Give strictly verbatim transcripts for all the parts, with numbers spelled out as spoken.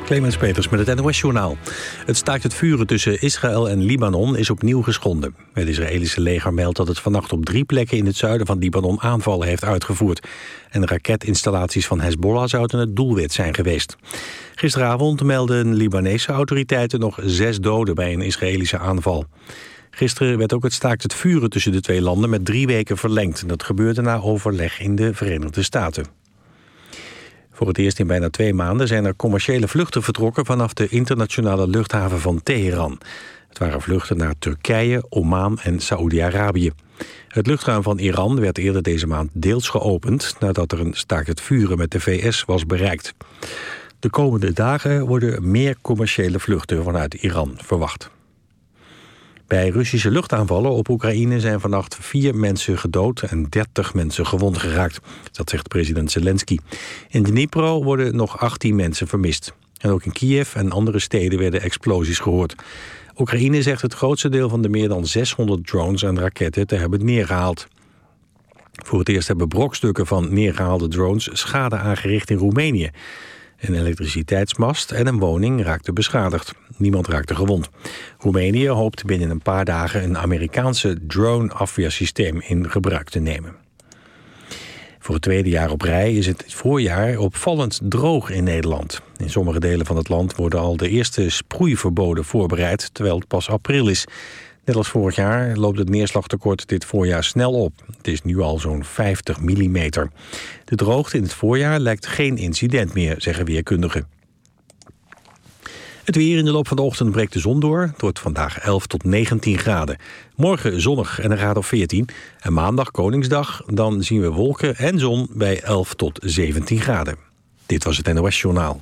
Clemens Peters met het N O S-journaal. Het staakt het vuren tussen Israël en Libanon is opnieuw geschonden. Het Israëlische leger meldt dat het vannacht op drie plekken in het zuiden van Libanon aanvallen heeft uitgevoerd. En raketinstallaties van Hezbollah zouden het doelwit zijn geweest. Gisteravond meldden Libanese autoriteiten nog zes doden bij een Israëlische aanval. Gisteren werd ook het staakt het vuren tussen de twee landen met drie weken verlengd. Dat gebeurde na overleg in de Verenigde Staten. Voor het eerst in bijna twee maanden zijn er commerciële vluchten vertrokken vanaf de internationale luchthaven van Teheran. Het waren vluchten naar Turkije, Oman en Saoedi-Arabië. Het luchtruim van Iran werd eerder deze maand deels geopend nadat er een staakt het vuren met de V S was bereikt. De komende dagen worden meer commerciële vluchten vanuit Iran verwacht. Bij Russische luchtaanvallen op Oekraïne zijn vannacht vier mensen gedood en dertig mensen gewond geraakt. Dat zegt president Zelensky. In Dnipro worden nog achttien mensen vermist. En ook in Kiev en andere steden werden explosies gehoord. Oekraïne zegt het grootste deel van de meer dan zeshonderd drones en raketten te hebben neergehaald. Voor het eerst hebben brokstukken van neergehaalde drones schade aangericht in Roemenië. Een elektriciteitsmast en een woning raakten beschadigd. Niemand raakte gewond. Roemenië hoopt binnen een paar dagen een Amerikaanse drone-afweersysteem in gebruik te nemen. Voor het tweede jaar op rij is het voorjaar opvallend droog in Nederland. In sommige delen van het land worden al de eerste sproeiverboden voorbereid, terwijl het pas april is. Net als vorig jaar loopt het neerslagtekort dit voorjaar snel op. Het is nu al zo'n vijftig millimeter. De droogte in het voorjaar lijkt geen incident meer, zeggen weerkundigen. Het weer in de loop van de ochtend breekt de zon door. Het wordt vandaag elf tot negentien graden. Morgen zonnig en een graad of veertien. En maandag Koningsdag, dan zien we wolken en zon bij elf tot zeventien graden. Dit was het N O S-journaal.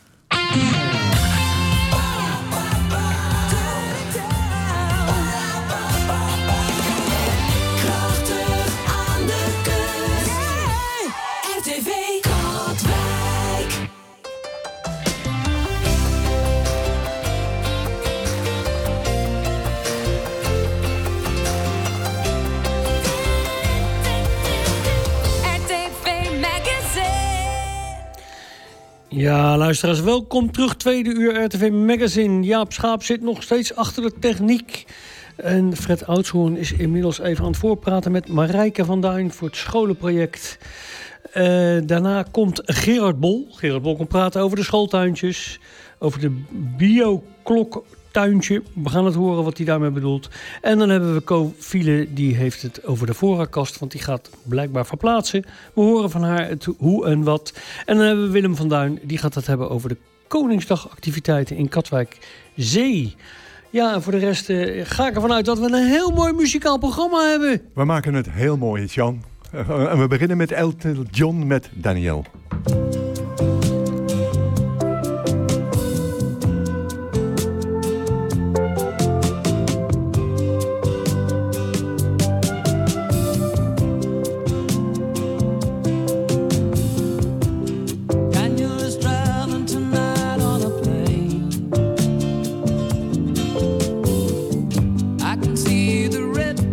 Ja, luisteraars, welkom terug. Tweede uur R T V Magazine. Jaap Schaap zit nog steeds achter de techniek. En Fred Oudshoorn is inmiddels even aan het voorpraten met Marijke van Duin voor het scholenproject. Uh, daarna komt Gerard Bol. Gerard Bol komt praten over de schooltuintjes. Over de biokloktuintje. We gaan het horen wat hij daarmee bedoelt. En dan hebben we Co Fiele, die heeft het over de voorraadkast, want die gaat blijkbaar verplaatsen. We horen van haar het hoe en wat. En dan hebben we Willem van Duin, die gaat het hebben over de Koningsdagactiviteiten in Katwijk Zee. Ja, en voor de rest uh, ga ik ervan uit dat we een heel mooi muzikaal programma hebben. We maken het heel mooi, Jan. Uh, en we beginnen met Elton John met Daniel.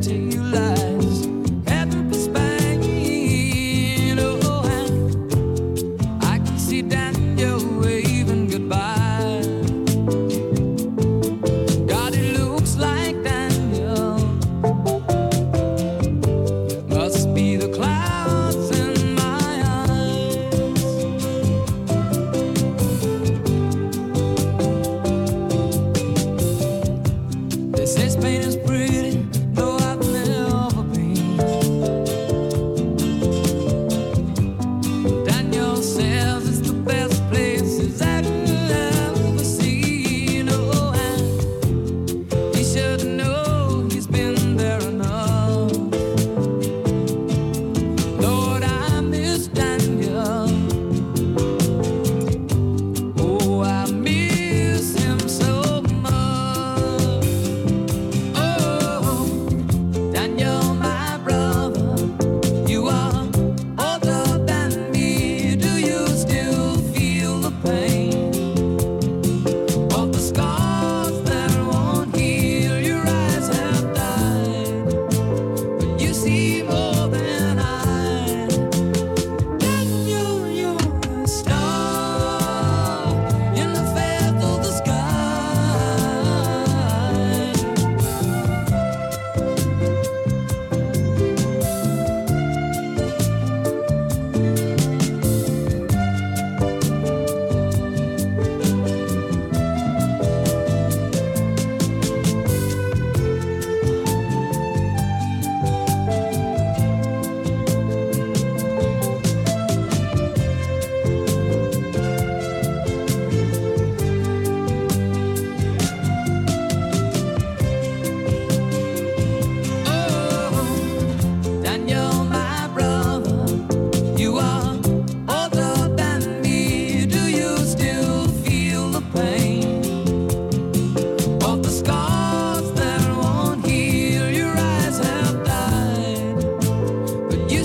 Heading for Spain, oh, and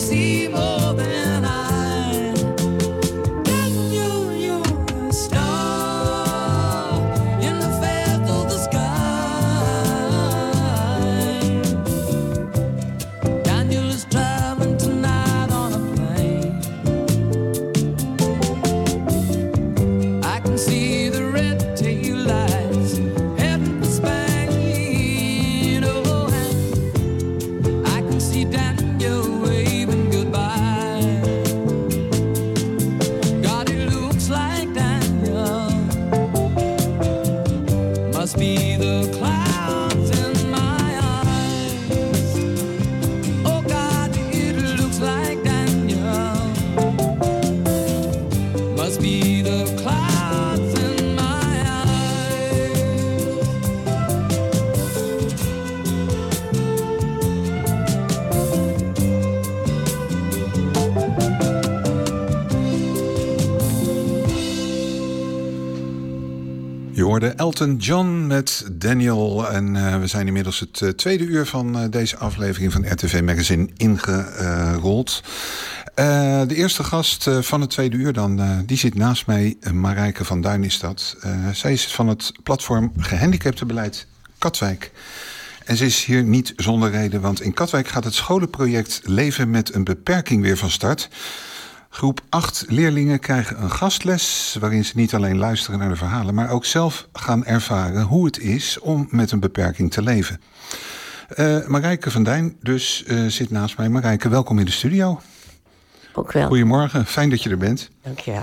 see more than I. Daniel, you're a star in the fair of the sky. Daniel is traveling tonight on a plane. I can see the red tail lights heading for Spain. Oh, and I can see Daniel waving goodbye. God, it looks like Daniel must be the clouds in my eyes. Oh God, it looks like Daniel must be the clouds in my eyes. Je hoorde Elton John met Daniel. En uh, we zijn inmiddels het uh, tweede uur van uh, deze aflevering van R T V Magazine ingerold. Uh, de eerste gast uh, van het tweede uur dan, uh, die zit naast mij. Uh, Marijke van Duin is dat. Uh, zij is van het platform Gehandicaptenbeleid Katwijk. En ze is hier niet zonder reden, want in Katwijk gaat het scholenproject Leven met een Beperking weer van start. Groep acht leerlingen krijgen een gastles waarin ze niet alleen luisteren naar de verhalen, maar ook zelf gaan ervaren hoe het is om met een beperking te leven. Uh, Marijke van Duin dus uh, zit naast mij. Marijke, welkom in de studio. Ook wel. Goedemorgen, fijn dat je er bent. Dank je wel.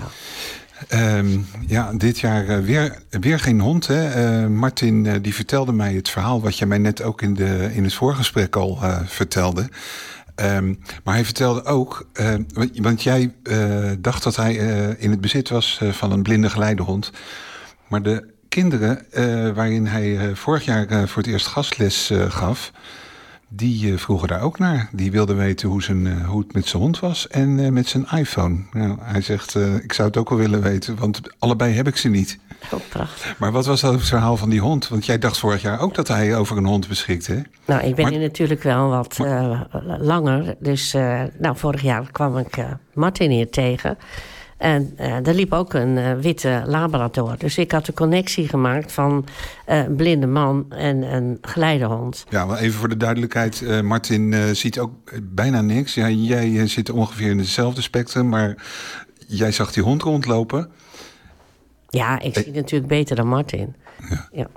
Um, ja, dit jaar uh, weer, weer geen hond. Hè? Uh, Martin uh, die vertelde mij het verhaal wat je mij net ook in, de, in het voorgesprek al uh, vertelde. Um, maar hij vertelde ook, uh, want, want jij uh, dacht dat hij uh, in het bezit was uh, van een blinde geleidehond. Maar de kinderen uh, waarin hij uh, vorig jaar uh, voor het eerst gastles uh, gaf, die uh, vroegen daar ook naar. Die wilden weten hoe, zijn, uh, hoe het met zijn hond was en uh, met zijn iPhone. Nou, hij zegt, uh, ik zou het ook wel willen weten, want allebei heb ik ze niet. Oh, prachtig. Maar wat was dat het verhaal van die hond? Want jij dacht vorig jaar ook dat hij over een hond beschikte, hè? Nou, ik ben maar, hier natuurlijk wel wat uh, langer. Dus uh, nou, vorig jaar kwam ik uh, Martin hier tegen. En uh, er liep ook een uh, witte labrador. Dus ik had de connectie gemaakt van uh, een blinde man en een geleidehond. Ja, maar even voor de duidelijkheid. Uh, Martin uh, ziet ook bijna niks. Ja, jij uh, zit ongeveer in hetzelfde spectrum, maar jij zag die hond rondlopen. Ja, ik zie eh. natuurlijk beter dan Martin. Ja. Ja.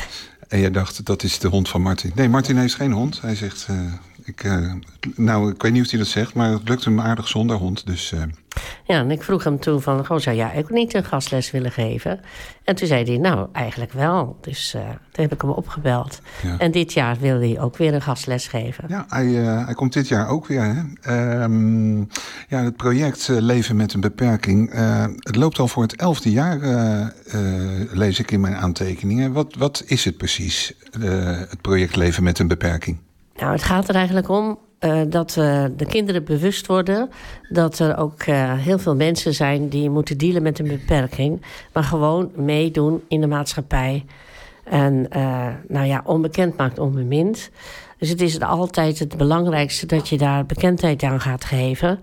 En jij dacht, dat is de hond van Martin. Nee, Martin heeft geen hond. Hij zegt, uh, ik, uh, nou, ik weet niet of hij dat zegt, maar het lukt hem aardig zonder hond. Dus, uh... Ja, en ik vroeg hem toen van, goh, zou jij ook niet een gastles willen geven? En toen zei hij, nou, eigenlijk wel. Dus uh, toen heb ik hem opgebeld. Ja. En dit jaar wil hij ook weer een gastles geven. Ja, hij, uh, hij komt dit jaar ook weer. Hè? Um, ja, het project uh, Leven met een Beperking, Uh, het loopt al voor het elfde jaar, uh, uh, lees ik in mijn aantekeningen. Wat, wat is het precies, uh, het project Leven met een Beperking? Nou, het gaat er eigenlijk om uh, dat uh, de kinderen bewust worden dat er ook uh, heel veel mensen zijn die moeten dealen met een beperking, maar gewoon meedoen in de maatschappij. En uh, nou ja, onbekend maakt onbemind. Dus het is altijd het belangrijkste dat je daar bekendheid aan gaat geven.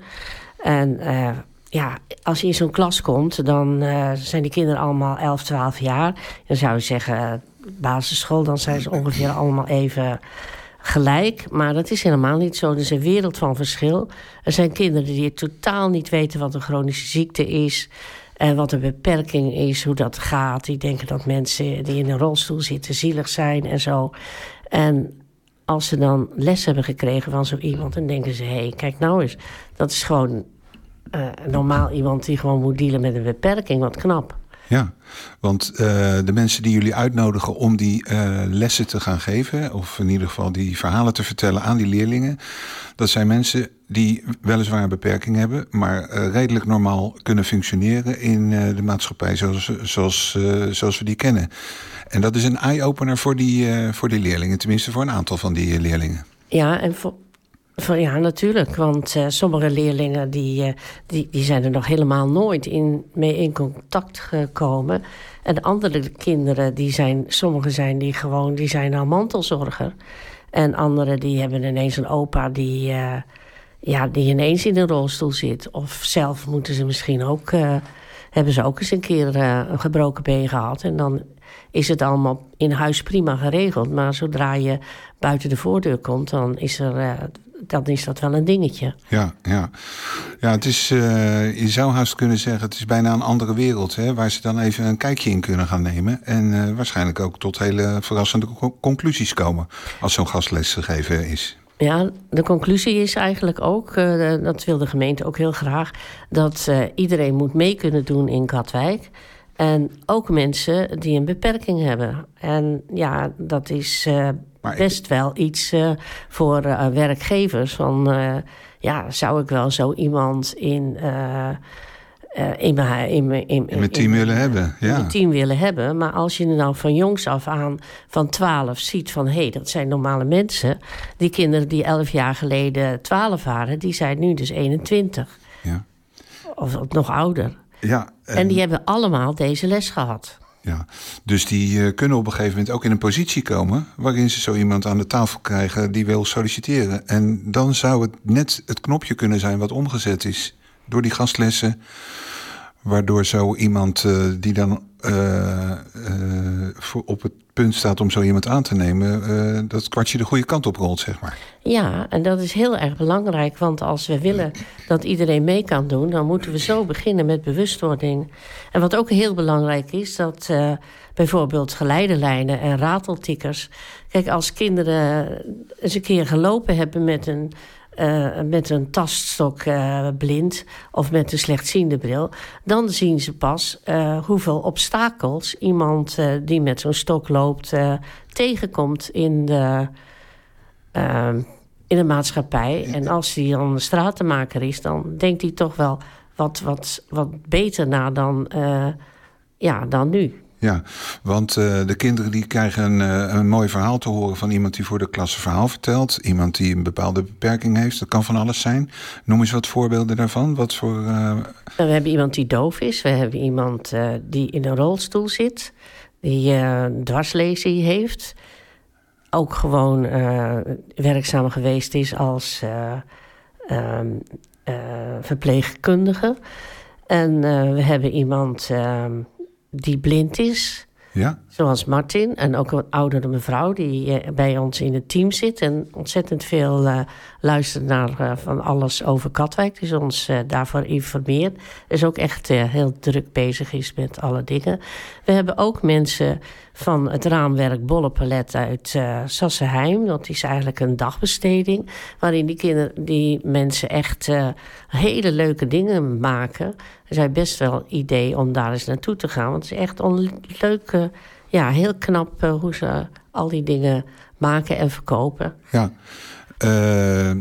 En uh, ja, als je in zo'n klas komt, dan uh, zijn die kinderen allemaal elf, twaalf jaar. Dan zou je zeggen, uh, basisschool, dan zijn ze ongeveer allemaal even gelijk. Maar dat is helemaal niet zo. Er is een wereld van verschil. Er zijn kinderen die totaal niet weten wat een chronische ziekte is en wat een beperking is, hoe dat gaat. Die denken dat mensen die in een rolstoel zitten zielig zijn en zo. En als ze dan les hebben gekregen van zo iemand, dan denken ze, hé, hey, kijk nou eens, dat is gewoon uh, normaal iemand die gewoon moet dealen met een beperking. Wat knap. Ja, want uh, de mensen die jullie uitnodigen om die uh, lessen te gaan geven, of in ieder geval die verhalen te vertellen aan die leerlingen, dat zijn mensen die weliswaar een beperking hebben, maar uh, redelijk normaal kunnen functioneren in uh, de maatschappij zoals, zoals, uh, zoals we die kennen. En dat is een eye-opener voor die, uh, voor die leerlingen, tenminste voor een aantal van die uh, leerlingen. Ja, en voor Ja, natuurlijk. Want uh, sommige leerlingen die, uh, die, die zijn er nog helemaal nooit in, mee in contact gekomen. En andere kinderen, die zijn, sommige zijn die gewoon, die zijn al mantelzorger. En anderen die hebben ineens een opa die, uh, ja, die ineens in een rolstoel zit. Of zelf moeten ze misschien ook... Uh, hebben ze ook eens een keer uh, een gebroken been gehad. En dan is het allemaal in huis prima geregeld. Maar zodra je buiten de voordeur komt, dan is, er, uh, dan is dat wel een dingetje. Ja, ja. ja het is, uh, je zou haast kunnen zeggen, het is bijna een andere wereld. Hè, waar ze dan even een kijkje in kunnen gaan nemen. En uh, waarschijnlijk ook tot hele verrassende co- conclusies komen. Als zo'n gastles gegeven is. Ja, de conclusie is eigenlijk ook, uh, dat wil de gemeente ook heel graag, dat uh, iedereen moet mee kunnen doen in Katwijk. En ook mensen die een beperking hebben. En ja, dat is uh, best ik... wel iets uh, voor uh, werkgevers. Van, uh, ja, zou ik wel zo iemand in... Uh, Uh, in, mijn, in, in, in, in mijn team in, willen hebben. Ja. In mijn team willen hebben. Maar als je nou van jongs af aan van twaalf ziet van... hé, hey, dat zijn normale mensen. Die kinderen die elf jaar geleden twaalf waren... die zijn nu dus eenentwintig. Ja. Of, of nog ouder. Ja, en... en die hebben allemaal deze les gehad. Ja, dus die uh, kunnen op een gegeven moment ook in een positie komen... waarin ze zo iemand aan de tafel krijgen die wil solliciteren. En dan zou het net het knopje kunnen zijn wat omgezet is... door die gastlessen, waardoor zo iemand uh, die dan uh, uh, voor op het punt staat om zo iemand aan te nemen... Uh, dat kwartje de goede kant op rolt, zeg maar. Ja, en dat is heel erg belangrijk, want als we willen dat iedereen mee kan doen... dan moeten we zo beginnen met bewustwording. En wat ook heel belangrijk is, dat uh, bijvoorbeeld geleidelijnen en rateltikkers... Kijk, als kinderen eens een keer gelopen hebben met een... Uh, met een taststok uh, blind of met een slechtziende bril... dan zien ze pas uh, hoeveel obstakels iemand uh, die met zo'n stok loopt... Uh, tegenkomt in de, uh, in de maatschappij. En als hij dan een stratenmaker is, dan denkt hij toch wel wat, wat, wat beter na dan, uh, ja, dan nu. Ja, want uh, de kinderen die krijgen een, uh, een mooi verhaal te horen... van iemand die voor de klas een verhaal vertelt. Iemand die een bepaalde beperking heeft. Dat kan van alles zijn. Noem eens wat voorbeelden daarvan. Wat voor, uh... We hebben iemand die doof is. We hebben iemand uh, die in een rolstoel zit. Die uh, dwarslezing heeft. Ook gewoon uh, werkzaam geweest is als uh, uh, uh, verpleegkundige. En uh, we hebben iemand... Uh, die blind is, ja? Zoals Martin. En ook een oudere mevrouw die uh, bij ons in het team zit... en ontzettend veel uh, luistert naar uh, van alles over Katwijk. Dus ons uh, daarvoor informeert. Dus ook echt uh, heel druk bezig is met alle dingen. We hebben ook mensen van het raamwerk Bollepalet uit uh, Sassenheim. Dat is eigenlijk een dagbesteding... waarin die, kinderen, die mensen echt uh, hele leuke dingen maken. Er zijn best wel idee om daar eens naartoe te gaan. Want het is echt leuk, uh, ja, heel knap uh, hoe ze al die dingen maken en verkopen. Ja, uh,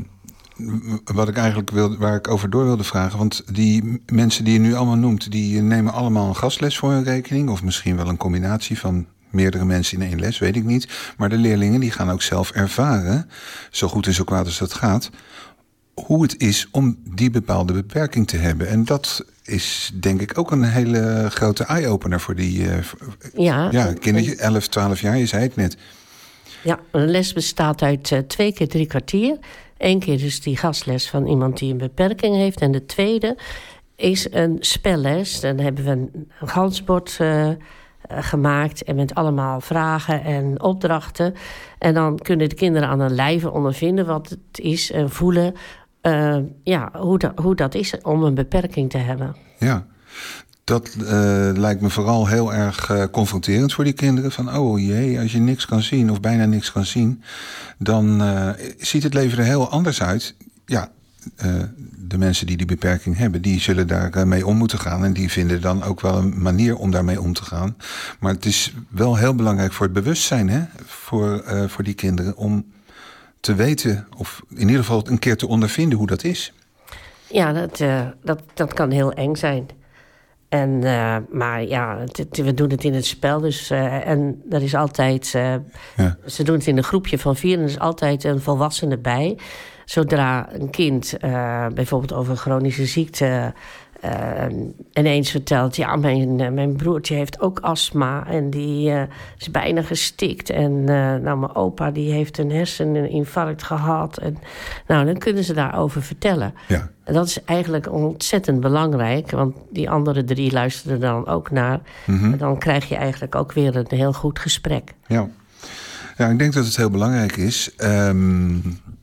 wat ik eigenlijk wil, waar ik over door wilde vragen... want die mensen die je nu allemaal noemt... die nemen allemaal een gastles voor hun rekening... of misschien wel een combinatie van... meerdere mensen in één les, weet ik niet. Maar de leerlingen die gaan ook zelf ervaren... zo goed en zo kwaad als dat gaat... hoe het is om die bepaalde beperking te hebben. En dat is denk ik ook een hele grote eye-opener... voor die uh, ja, ja, kindertje, elf, twaalf jaar, je zei het net. Ja, een les bestaat uit uh, twee keer drie kwartier. Eén keer dus die gastles van iemand die een beperking heeft. En de tweede is een spelles. Dan hebben we een gansbord... Uh, gemaakt en met allemaal vragen en opdrachten. En dan kunnen de kinderen aan hun lijve ondervinden wat het is en voelen... Uh, ja, hoe, dat, hoe dat is om een beperking te hebben. Ja, dat uh, lijkt me vooral heel erg uh, confronterend voor die kinderen. Van, oh jee, als je niks kan zien of bijna niks kan zien... dan uh, ziet het leven er heel anders uit. Ja, uh, de mensen die die beperking hebben... die zullen daar mee om moeten gaan. En die vinden dan ook wel een manier om daarmee om te gaan. Maar het is wel heel belangrijk voor het bewustzijn... Hè? Voor, uh, voor die kinderen om te weten... of in ieder geval een keer te ondervinden hoe dat is. Ja, dat, uh, dat, dat kan heel eng zijn. En, uh, maar ja, het, het, we doen het in het spel. Dus, uh, en er is altijd... Uh, ja. Ze doen het in een groepje van vier... en er is altijd een volwassene bij... Zodra een kind uh, bijvoorbeeld over een chronische ziekte uh, ineens vertelt... ja, mijn, uh, mijn broertje heeft ook astma en die uh, is bijna gestikt. En uh, nou, mijn opa die heeft een herseninfarct gehad. En, nou, dan kunnen ze daarover vertellen. Ja. En dat is eigenlijk ontzettend belangrijk... want die andere drie luisteren dan ook naar. Mm-hmm. En dan krijg je eigenlijk ook weer een heel goed gesprek. Ja. Ja, ik denk dat het heel belangrijk is. Um,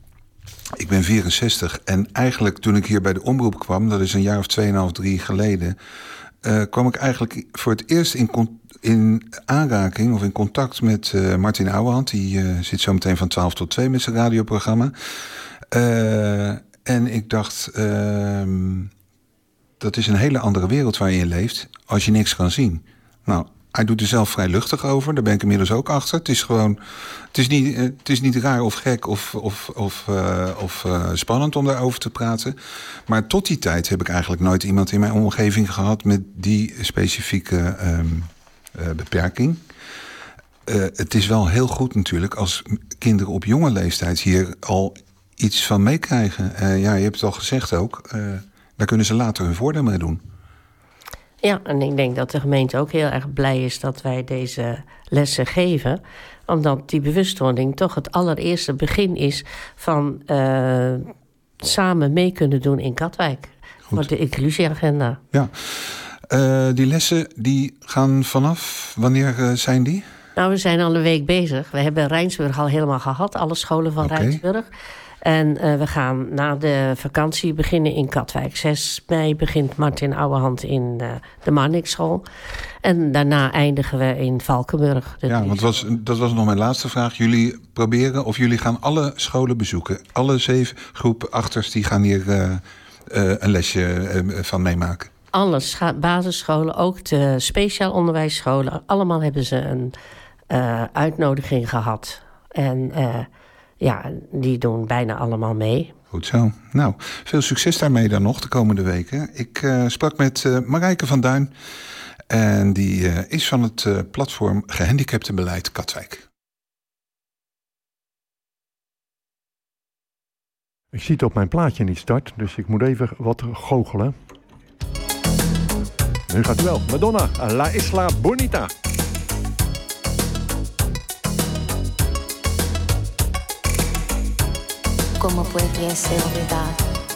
ik ben vierenzestig en eigenlijk toen ik hier bij de omroep kwam... dat is een jaar of tweeënhalf, drie geleden... Uh, kwam ik eigenlijk voor het eerst in, con- in aanraking of in contact met uh, Martin Ouwehand. Die uh, zit zo meteen van twaalf tot twee met zijn radioprogramma. Uh, en ik dacht, uh, dat is een hele andere wereld waarin je leeft... als je niks kan zien. Nou... Hij doet er zelf vrij luchtig over. Daar ben ik inmiddels ook achter. Het is gewoon... Het is niet, het is niet raar of gek of, of, of, uh, of uh, spannend om daarover te praten. Maar tot die tijd heb ik eigenlijk nooit iemand in mijn omgeving gehad... met die specifieke um, uh, beperking. Uh, het is wel heel goed natuurlijk als kinderen op jonge leeftijd... hier al iets van meekrijgen. Uh, ja, je hebt het al gezegd ook. Uh, daar kunnen ze later hun voordeel mee doen. Ja, en ik denk dat de gemeente ook heel erg blij is dat wij deze lessen geven. Omdat die bewustwording toch het allereerste begin is van uh, samen mee kunnen doen in Katwijk. Goed. Voor de inclusieagenda. Ja, uh, die lessen die gaan vanaf, wanneer uh, zijn die? Nou, we zijn al een week bezig. We hebben Rijnsburg al helemaal gehad, alle scholen van okay. Rijnsburg. En uh, we gaan na de vakantie beginnen in Katwijk. zes mei begint Martin Ouwehand in uh, de Marnixschool. En daarna eindigen we in Valkenburg. Ja, want was, dat was nog mijn laatste vraag. Jullie proberen, of jullie gaan alle scholen bezoeken. Alle zeven groep achters die gaan hier uh, uh, een lesje uh, van meemaken. Alle scha- basisscholen, ook de speciaal onderwijsscholen. Allemaal hebben ze een uh, uitnodiging gehad. En... Uh, Ja, die doen bijna allemaal mee. Goed zo. Nou, veel succes daarmee dan nog de komende weken. Ik uh, sprak met uh, Marijke van Duin. En die uh, is van het uh, platform Gehandicaptenbeleid Katwijk. Ik zie het op mijn plaatje niet start, dus ik moet even wat goochelen. Nu gaat het wel. Madonna, La Isla Bonita. ¿Cómo puede ser verdad?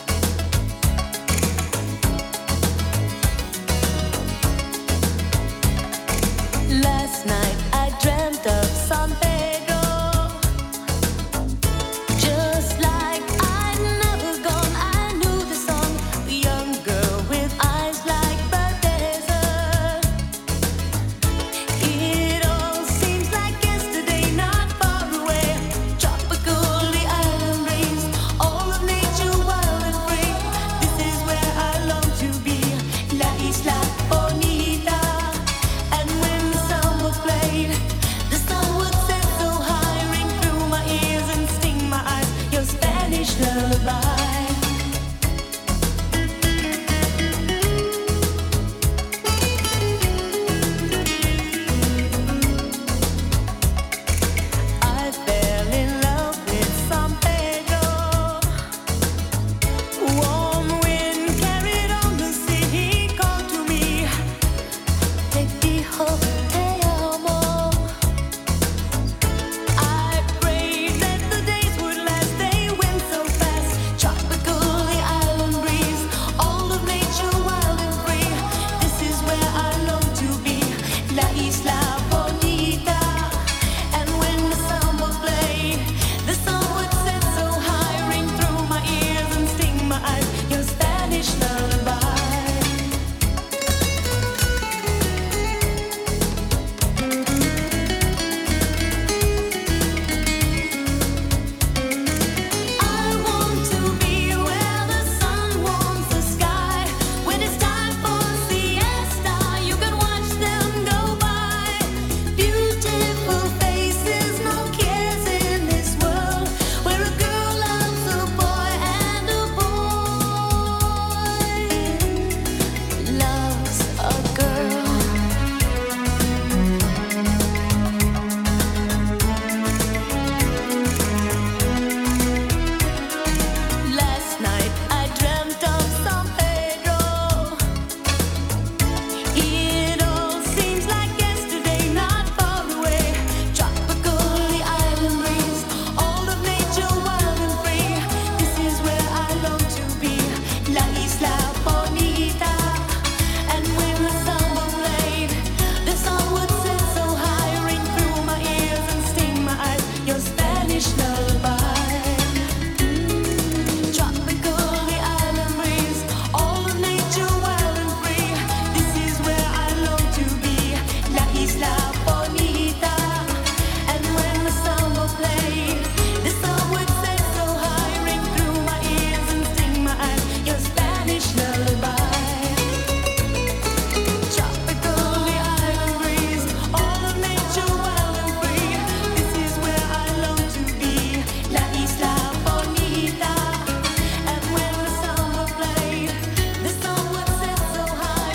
Last night I dreamt of San Pedro, just like I'd never gone. I knew the song, the young girl with eyes like the desert. It all seems like yesterday, not far away. Tropical, the island breeze, all of nature wild.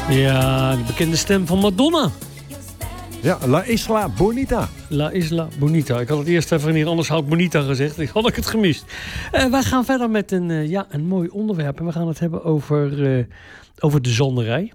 Ja, de bekende stem van Madonna. Ja, La Isla Bonita. La Isla Bonita. Ik had het eerst even niet, anders had ik Bonita gezegd. Ik had ik het gemist. Uh, wij gaan verder met een, uh, ja, een mooi onderwerp. En we gaan het hebben over, uh, over de zonderij.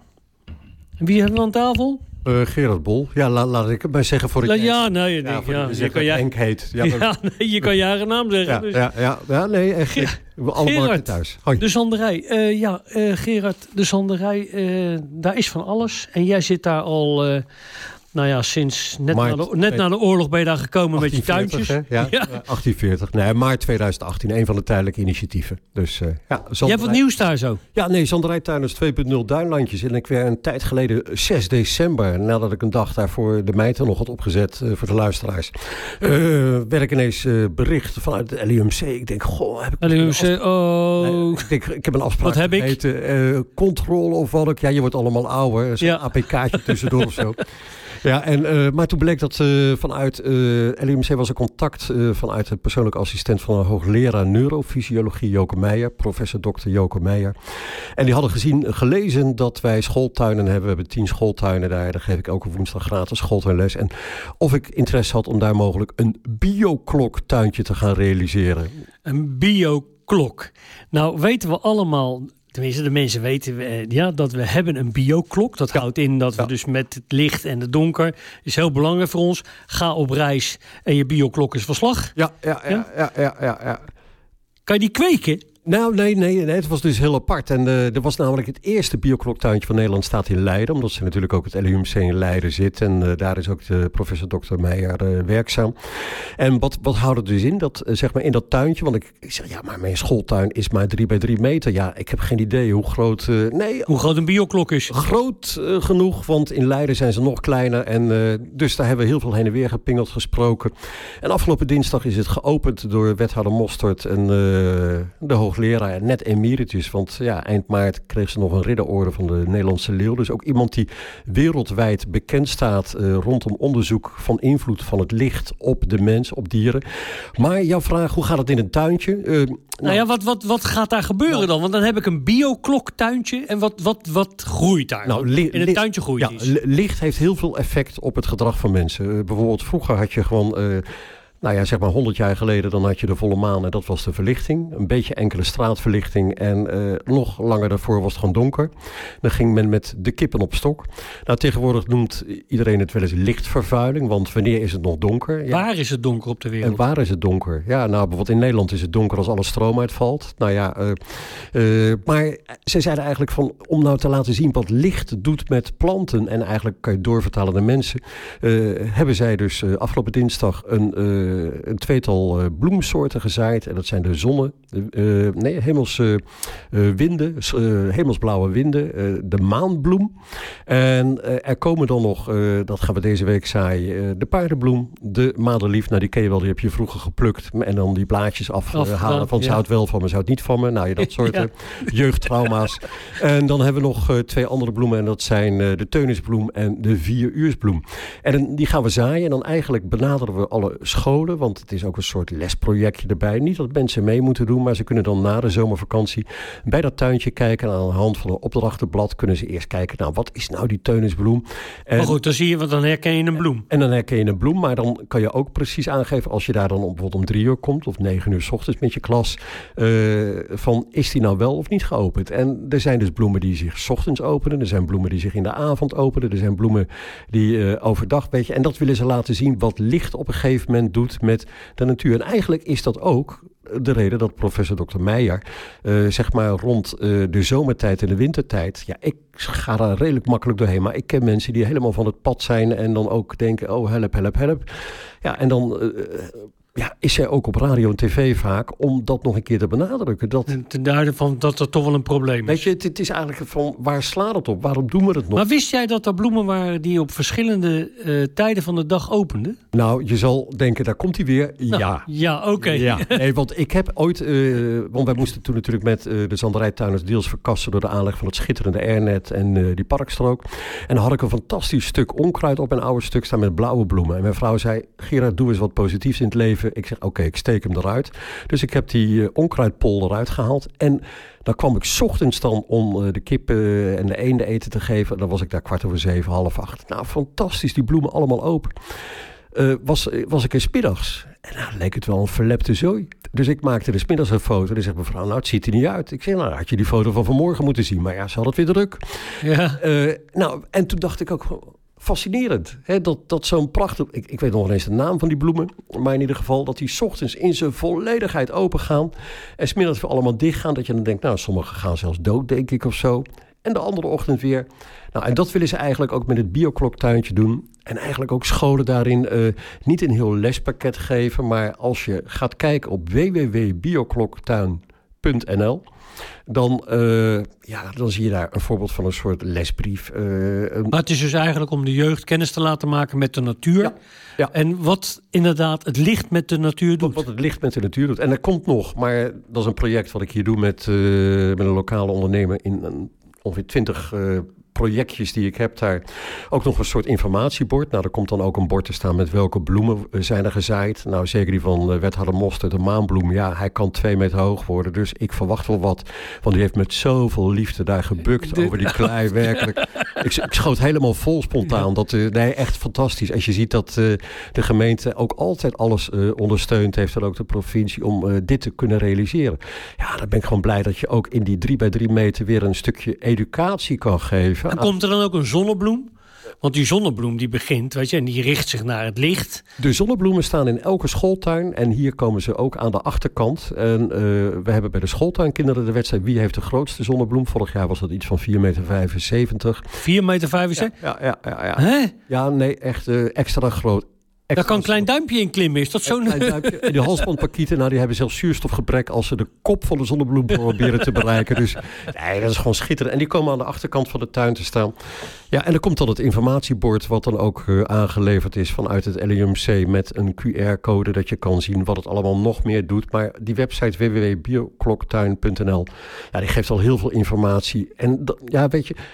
En wie hebben we aan tafel? Uh, Gerard Bol. Ja, la, laat ik het maar zeggen voor ik... La, ja, nee, ja, denk, voor ja, ik je kan Henk heet. Ja, maar... ja, nee, je kan je eigen naam zeggen. Ja, dus. ja, ja, ja, nee, echt. Ger- Allemaal Gerard, thuis. Hoi. De zanderij. Uh, ja, uh, Gerard, de zanderij, uh, daar is van alles. En jij zit daar al... Uh, Nou ja, sinds net, maart, na, de, net na de oorlog ben je daar gekomen met je tuintjes. Hè? Ja, ja. achttien veertig. Nee, maart tweeduizend achttien. Een van de tijdelijke initiatieven. Dus, uh, ja, je hebt wat nieuws daar zo? Ja, nee, Zanderijtuiners twee punt nul Duinlandjes. En ik werd een tijd geleden, zes december... nadat ik een dag daarvoor de mijter nog had opgezet uh, voor de luisteraars... Uh, werd ik ineens uh, bericht vanuit de L U M C. Ik denk, goh, heb ik... L U M C, oh... Nee, ik, denk, ik heb een afspraak wat heb gegeten. Ik? Uh, controle of wat ook. Ja, je wordt allemaal ouder. Zo'n ja. A P K'tje tussendoor of zo. Ja, en, uh, maar toen bleek dat uh, vanuit uh, L U M C was er contact uh, vanuit de persoonlijke assistent van een hoogleraar neurofysiologie, Joke Meijer, professor dokter Joke Meijer. En die hadden gezien, gelezen dat wij schooltuinen hebben. We hebben tien schooltuinen daar. Daar geef ik elke woensdag gratis schooltuinles. En of ik interesse had om daar mogelijk een biokloktuintje te gaan realiseren. Een bioklok. Nou weten we allemaal... Tenminste, de mensen weten uh, ja, dat we hebben een bioklok. Dat ja. houdt in dat we ja. dus met het licht en het donker... is heel belangrijk voor ons. Ga op reis en je bioklok is van slag. Ja, ja, ja, ja, ja, ja, ja. Kan je die kweken? Nou, nee, nee, nee, het was dus heel apart. En uh, er was namelijk het eerste biokloktuintje van Nederland staat in Leiden. Omdat ze natuurlijk ook het L U M C in Leiden zit. En uh, daar is ook de professor dokter Meijer uh, werkzaam. En wat, wat houdt het dus in? Dat, uh, zeg maar in dat tuintje. Want ik, ik zeg, ja, maar mijn schooltuin is maar drie bij drie meter. Ja, ik heb geen idee hoe groot... Uh, nee, hoe groot een bioklok is? Groot uh, genoeg, want in Leiden zijn ze nog kleiner. En uh, dus daar hebben we heel veel heen en weer gepingeld, gesproken. En afgelopen dinsdag is het geopend door wethouder Mostert en uh, de hoogleraar. Net emeritus, want ja, eind maart kreeg ze nog een ridderorde van de Nederlandse Leeuw. Dus ook iemand die wereldwijd bekend staat uh, rondom onderzoek van invloed van het licht op de mens, op dieren. Maar jouw vraag, hoe gaat het in een tuintje? Uh, nou, nou ja, wat, wat, wat gaat daar gebeuren nou, dan? Want dan heb ik een biokloktuintje en wat, wat, wat groeit daar? Nou, li- in een tuintje groeit ja, iets. Licht heeft heel veel effect op het gedrag van mensen. Uh, bijvoorbeeld vroeger had je gewoon... Uh, Nou ja, zeg maar honderd jaar geleden, dan had je de volle maan en dat was de verlichting. Een beetje enkele straatverlichting en uh, nog langer daarvoor was het gewoon donker. Dan ging men met de kippen op stok. Nou, tegenwoordig noemt iedereen het wel eens lichtvervuiling, want wanneer is het nog donker? Ja. Waar is het donker op de wereld? En waar is het donker? Ja, nou, bijvoorbeeld in Nederland is het donker als alle stroom uitvalt. Nou ja, uh, uh, maar zij zeiden eigenlijk van, om nou te laten zien wat licht doet met planten en eigenlijk kan je doorvertalen naar mensen, uh, hebben zij dus uh, afgelopen dinsdag een... Uh, een tweetal uh, bloemsoorten gezaaid. En dat zijn de zonne, uh, nee, hemelse uh, winden, uh, hemelsblauwe winden, uh, de maanbloem. En uh, er komen dan nog, uh, dat gaan we deze week zaaien, uh, de paardenbloem, de madelief. Nou, die ken je wel, die heb je vroeger geplukt. En dan die blaadjes afhalen uh, van, ze ja. houdt wel van me, ze houdt niet van me. Nou, ja, dat soort ja. jeugdtrauma's. En dan hebben we nog uh, twee andere bloemen. En dat zijn uh, de teunisbloem en de vieruursbloem. En die gaan we zaaien. En dan eigenlijk benaderen we alle scholen. Want het is ook een soort lesprojectje erbij. Niet dat mensen mee moeten doen, maar ze kunnen dan na de zomervakantie bij dat tuintje kijken. En aan de hand van een opdrachtenblad kunnen ze eerst kijken, nou, wat is nou die teunisbloem? En, maar goed, dan zie je, want dan herken je een bloem. En dan herken je een bloem, maar dan kan je ook precies aangeven, als je daar dan bijvoorbeeld om drie uur komt, of negen uur 's ochtends met je klas, uh, van is die nou wel of niet geopend? En er zijn dus bloemen die zich 's ochtends openen, er zijn bloemen die zich in de avond openen, er zijn bloemen die uh, overdag, weet je, en dat willen ze laten zien wat licht op een gegeven moment doet met de natuur. En eigenlijk is dat ook de reden dat professor dokter Meijer, uh, zeg maar rond uh, de zomertijd en de wintertijd, ja, ik ga daar redelijk makkelijk doorheen, maar ik ken mensen die helemaal van het pad zijn en dan ook denken, oh help, help, help. Ja, en dan... Uh, Ja, is zij ook op radio en tv vaak om dat nog een keer te benadrukken. Dat, en ten duiden van dat er toch wel een probleem is. Weet je, het, het is eigenlijk van, waar slaat het op? Waarom doen we het nog? Maar wist jij dat er bloemen waren die op verschillende uh, tijden van de dag openden? Nou, je zal denken, daar komt hij weer. Nou, ja. Ja, oké. Okay. Ja. Nee, want ik heb ooit... Uh, want wij moesten toen natuurlijk met uh, de zanderijtuiners deels verkassen door de aanleg van het schitterende Airnet en uh, die parkstrook. En dan had ik een fantastisch stuk onkruid op een oude stuk staan met blauwe bloemen. En mijn vrouw zei, Gerard, doe eens wat positiefs in het leven. even. Ik zeg, oké, okay, ik steek hem eruit. Dus ik heb die uh, onkruidpol eruit gehaald. En dan kwam ik 's ochtends dan om uh, de kippen uh, en de eenden eten te geven. Dan was ik daar kwart over zeven, half acht. Nou, fantastisch, die bloemen allemaal open. Uh, was, was ik er 's middags. En nou leek het wel een verlepte zooi. Dus ik maakte er 's middags een foto. En zegt mevrouw, nou het ziet er niet uit. Ik zeg, nou had je die foto van vanmorgen moeten zien. Maar ja, ze had het weer druk. Ja. Uh, nou, en toen dacht ik ook, fascinerend. Hè, dat, dat zo'n prachtig... Ik, ik weet nog eens de naam van die bloemen. Maar in ieder geval dat die 's ochtends in zijn volledigheid open gaan. En 's middags weer allemaal dicht gaan. Dat je dan denkt, nou sommige gaan zelfs dood, denk ik, of zo. En de andere ochtend weer. Nou, en dat willen ze eigenlijk ook met het Biokloktuintje doen. En eigenlijk ook scholen daarin uh, niet een heel lespakket geven. Maar als je gaat kijken op w w w punt biokloktuin punt n l... Dan, uh, ja, dan zie je daar een voorbeeld van een soort lesbrief. Uh, een... Maar het is dus eigenlijk om de jeugd kennis te laten maken met de natuur. Ja, ja. En wat inderdaad het licht met de natuur doet. Wat, wat het licht met de natuur doet. En er komt nog, maar dat is een project wat ik hier doe met, uh, met een lokale ondernemer in een, ongeveer twintig uh, projectjes die ik heb daar. Ook nog een soort informatiebord. Nou, er komt dan ook een bord te staan met welke bloemen zijn er gezaaid. Nou, zeker die van uh, wethouder Moster, de maanbloem. Ja, hij kan twee meter hoog worden. Dus ik verwacht wel wat. Want die heeft met zoveel liefde daar gebukt over die klei. Werkelijk. Ik, ik schoot helemaal vol spontaan. Dat, uh, nee, echt fantastisch. Als je ziet dat uh, de gemeente ook altijd alles uh, ondersteund heeft. En ook de provincie om uh, dit te kunnen realiseren. Ja, dan ben ik gewoon blij dat je ook in die drie bij drie meter weer een stukje educatie kan geven. En komt er dan ook een zonnebloem? Want die zonnebloem die begint, weet je, en die richt zich naar het licht. De zonnebloemen staan in elke schooltuin. En hier komen ze ook aan de achterkant. En uh, we hebben bij de schooltuinkinderen de wedstrijd wie heeft de grootste zonnebloem. Vorig jaar was dat iets van vier meter vijfenzeventig. vier meter vijfenzeventig? Ja, ja, ja. ja. Hè? Ja, nee, echt uh, extra groot. Daar kan een klein duimpje in klimmen, is dat zo'n... En die halsbandparkieten, nou, die hebben zelfs zuurstofgebrek als ze de kop van de zonnebloem proberen te bereiken. Dus nee, dat is gewoon schitterend. En die komen aan de achterkant van de tuin te staan. Ja, en er komt dan het informatiebord wat dan ook uh, aangeleverd is vanuit het L U M C met een Q R-code dat je kan zien wat het allemaal nog meer doet. Maar die website w w w punt biokloktuin punt n l, ja, die geeft al heel veel informatie. En dat, ja, weet je,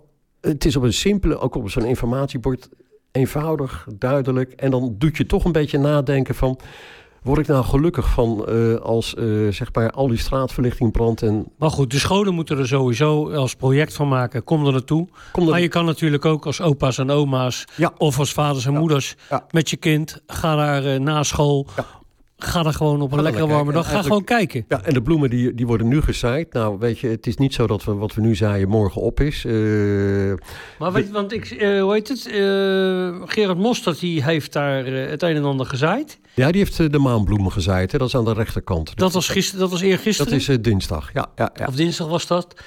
het is op een simpele, ook op zo'n informatiebord, eenvoudig, duidelijk. En dan doet je toch een beetje nadenken van, word ik nou gelukkig van uh, als uh, zeg maar al die straatverlichting brandt? En... Maar goed, de scholen moeten er sowieso als project van maken. Kom er naartoe. Kom er... Maar je kan natuurlijk ook als opa's en oma's, ja, of als vaders en ja, moeders, ja, met je kind, ga daar uh, na school. Ja. Ga er gewoon op een lekkere warme dag. Ga gewoon kijken. Ja, en de bloemen die, die worden nu gezaaid. Nou, weet je, het is niet zo dat we wat we nu zaaien morgen op is. Uh, maar weet je, want ik, uh, hoe heet het? Uh, Gerard Mostert, die heeft daar uh, het een en ander gezaaid. Ja, die heeft uh, de maanbloemen gezaaid. Hè? Dat is aan de rechterkant. Dat was, gister, dat was eergisteren? Dat is uh, dinsdag, ja, ja, ja. Of dinsdag was dat.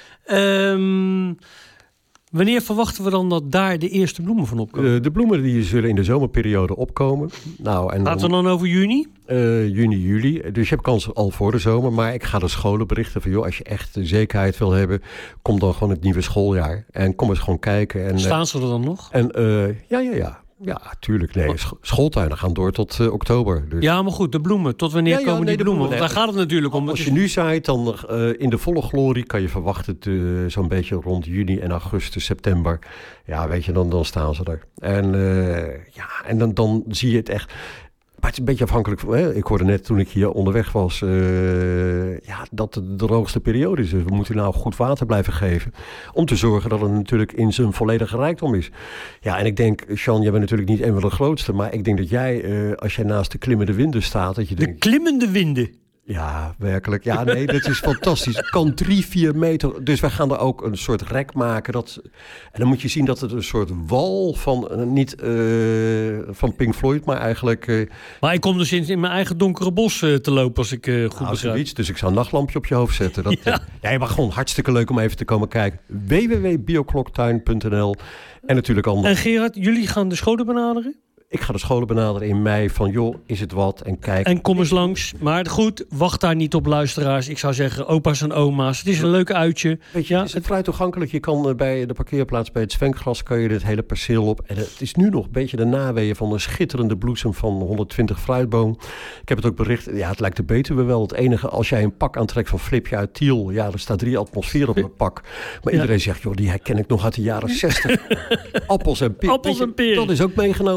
Um, Wanneer verwachten we dan dat daar de eerste bloemen van opkomen? De, de bloemen die zullen in de zomerperiode opkomen. Nou, en Laten we dan over juni? Uh, juni, juli. Dus je hebt kans al voor de zomer. Maar ik ga de scholen berichten van, joh, als je echt zekerheid wil hebben, kom dan gewoon het nieuwe schooljaar. En kom eens gewoon kijken. En, Staan ze er dan nog? En uh, ja, ja, ja. Ja, tuurlijk. Nee, Sch- schooltuinen gaan door tot uh, oktober. Dus. Ja, maar goed, de bloemen. Tot wanneer ja, ja, komen nee, die bloemen? bloemen? Want daar gaat het natuurlijk om. Als je nu zaait, dan uh, in de volle glorie kan je verwachten uh, zo'n beetje rond juni en augustus, september. Ja, weet je, dan, dan staan ze er. En, uh, ja, en dan, dan zie je het echt. Maar het is een beetje afhankelijk van, hè? Ik hoorde net toen ik hier onderweg was, uh, ja, dat het de droogste periode is. Dus we moeten nou goed water blijven geven. Om te zorgen dat het natuurlijk in zijn volledige rijkdom is. Ja, en ik denk, Sean, jij bent natuurlijk niet een van de grootste. Maar ik denk dat jij, uh, als jij naast de klimmende winden staat, dat je de denkt, klimmende winden? Ja, werkelijk. Ja, nee, dat is fantastisch. Het kan drie, vier meter. Dus wij gaan er ook een soort rek maken. Dat, en dan moet je zien dat het een soort wal van, uh, niet uh, van Pink Floyd, maar eigenlijk... Uh, maar ik kom dus in, in mijn eigen donkere bos uh, te lopen als ik uh, goed nou, begrijp. Zoiets, dus ik zou een nachtlampje op je hoofd zetten. Dat, ja. Uh, nee, maar gewoon hartstikke leuk om even te komen kijken. w w w punt biokloktuin punt n l En natuurlijk allemaal... En Gerard, jullie gaan de scholen benaderen? Ik ga de scholen benaderen in mei van, joh, is het wat? En kijk. En kom eens langs. Maar goed, wacht daar niet op, luisteraars. Ik zou zeggen, opa's en oma's. Het is een leuk uitje. Weet je, ja, het is vrij toegankelijk. Je kan bij de parkeerplaats bij het Zwenkgras kan je dit hele perceel op. En het is nu nog een beetje de naweeën van een schitterende bloesem van honderdtwintig fruitboom. Ik heb het ook bericht. Ja, het lijkt de Betuwe wel. Het enige, als jij een pak aantrekt van Flipje uit Tiel, ja, er staat drie atmosfeer op het pak. Maar ja, iedereen zegt, joh, die herken ik nog uit de jaren zestig. Appels en peren. Appels en peren. Dat is ook meegenomen. Het is ja. gewoon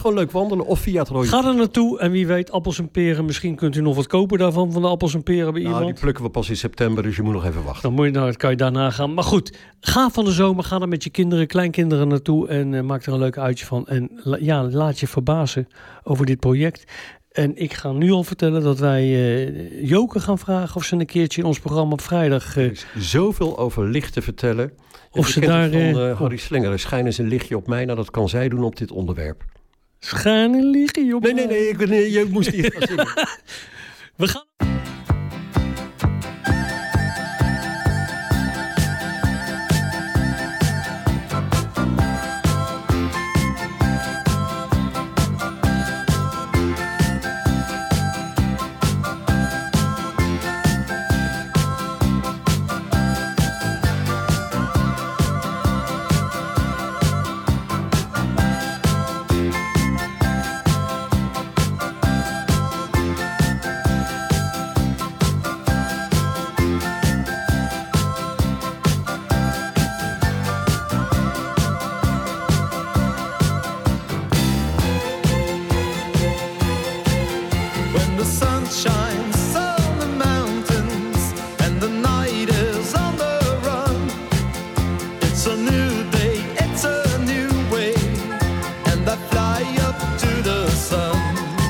gewoon leuk wandelen of via het rode. Ga er naartoe en wie weet, appels en peren. Misschien kunt u nog wat kopen daarvan, van de appels en peren bij Nou, iemand. die plukken we pas in september, dus je moet nog even wachten. Dan moet je, nou, dat kan je daarna gaan. Maar goed, ga van de zomer, ga er met je kinderen, kleinkinderen naartoe en uh, maak er een leuk uitje van. En la, ja, laat je verbazen over dit project. En ik ga nu al vertellen dat wij uh, Joke gaan vragen of ze een keertje in ons programma op vrijdag... Uh, Er is zoveel over licht te vertellen. Of Je ze kent daar, het van uh, uh, Harry Slinger. Schijn eens een lichtje op mij. Nou, dat kan zij doen op dit onderwerp. Schijnen liggen op. Nee, nee, nee. Ik, nee je moest eerst gaan zingen. We gaan... When the sun shines on the mountains and the night is on the run, it's a new day, it's a new way, and I fly up to the sun.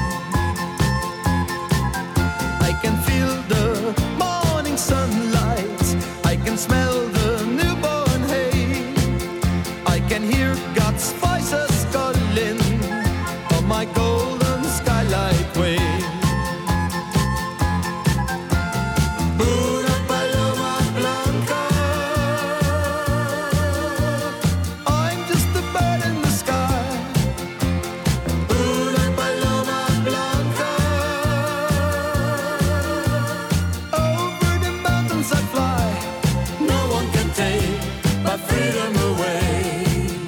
I can feel the morning sunlight, I can smell the newborn hay, I can hear God's voices calling on my golden skylight way. Una paloma blanca, I'm just a bird in the sky. Una paloma blanca, over the mountains I fly. No one can take my freedom away.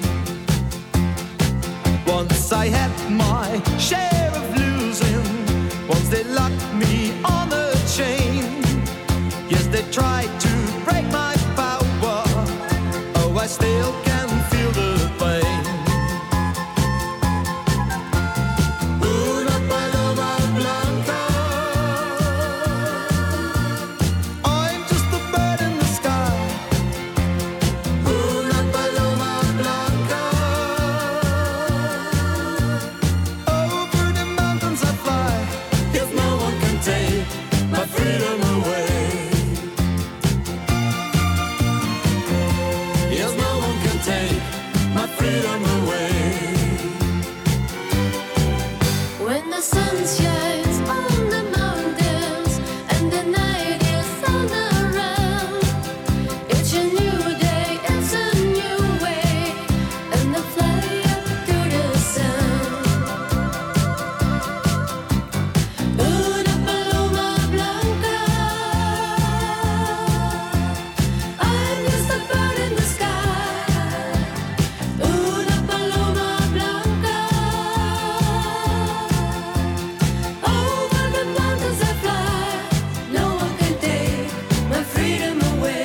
Once I had my share of losing, once they locked me on a chain. Yes, they tried to break my power. Oh, I still can feel the pain. Una paloma blanca, I'm just a bird in the sky. Una paloma blanca, over the mountains I fly. Yes, no one can take my freedom away. Yes, no one can take my freedom away. When the sun shines on the mountains and the night is on the run, it's a new day, it's a new way, and I fly up to the sun. Una paloma blanca, I'm just a bird in the sky. Una paloma blanca, over the mountains I fly. No one can take my freedom away.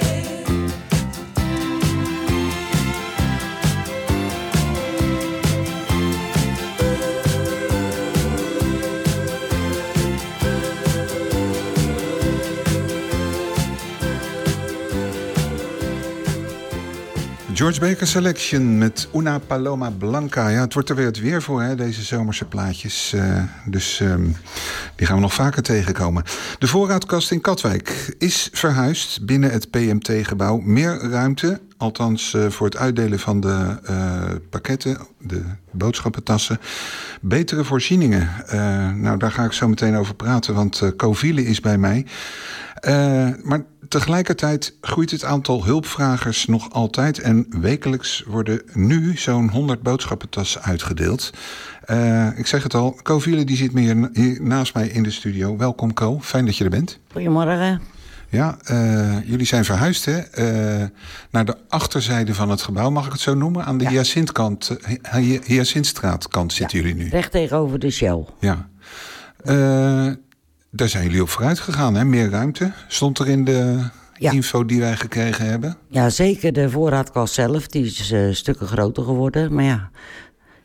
George Baker Selection met Una Paloma Blanca. Ja, het wordt er weer het weer voor, hè, deze zomerse plaatjes. Uh, dus um, die gaan we nog vaker tegenkomen. De voorraadkast in Katwijk is verhuisd binnen het P M T-gebouw. Meer ruimte, althans uh, voor het uitdelen van de uh, pakketten, de boodschappentassen. Betere voorzieningen. Uh, nou, daar ga ik zo meteen over praten, want uh, Covile is bij mij. Uh, maar tegelijkertijd groeit het aantal hulpvragers nog altijd. En wekelijks worden nu zo'n honderd boodschappentassen uitgedeeld. Uh, ik zeg het al, Covile die zit meer hier naast mij in de studio. Welkom, Co. Fijn dat je er bent. Goedemorgen. Ja, uh, jullie zijn verhuisd, hè? Uh, naar de achterzijde van het gebouw, mag ik het zo noemen? Aan de ja. Hyacinthkant, Hy- Hyacinthstraatkant zitten ja, jullie nu. Recht tegenover de Shell. Ja. Uh, daar zijn jullie op vooruit gegaan, hè? Meer ruimte. Stond er in de ja. info die wij gekregen hebben? Ja, zeker. De voorraadkast zelf, die is uh, stukken groter geworden. Maar ja,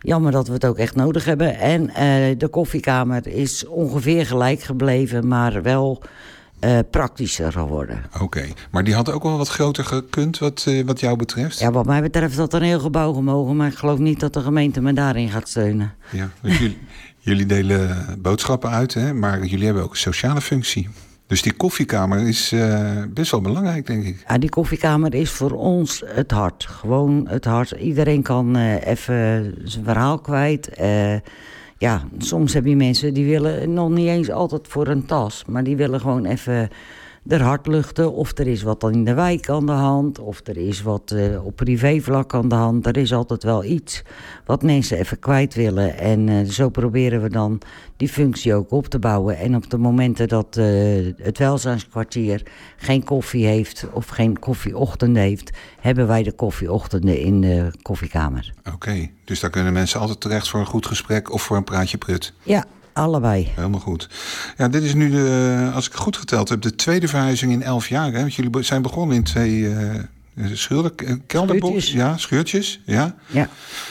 jammer dat we het ook echt nodig hebben. En uh, de koffiekamer is ongeveer gelijk gebleven, maar wel uh, praktischer geworden. Oké, okay. Maar die had ook wel wat groter gekund wat, uh, wat jou betreft? Ja, wat mij betreft had er een heel gebouw gemogen, maar ik geloof niet dat de gemeente me daarin gaat steunen. Ja, dus jullie, jullie delen boodschappen uit, hè? Maar jullie hebben ook een sociale functie. Dus die koffiekamer is uh, best wel belangrijk, denk ik. Ja, die koffiekamer is voor ons het hart. Gewoon het hart. Iedereen kan uh, even zijn verhaal kwijt. Uh, ja, soms heb je mensen die willen nog niet eens altijd voor een tas. Maar die willen gewoon even er hart luchten. Of er is wat in de wijk aan de hand. Of er is wat uh, op privévlak aan de hand. Er is altijd wel iets wat mensen even kwijt willen. En uh, zo proberen we dan die functie ook op te bouwen. En op de momenten dat uh, het welzijnskwartier geen koffie heeft of geen koffieochtend heeft, hebben wij de koffieochtenden in de koffiekamer. Oké, okay, dus daar kunnen mensen altijd terecht voor een goed gesprek of voor een praatje prut? Ja, allebei. Helemaal goed. Ja, dit is nu, de, als ik het goed geteld heb, de tweede verhuizing in elf jaar. Hè? Want jullie zijn begonnen in twee uh, schulden, kelderbox. Ja, schuurtjes. Ja. Ja.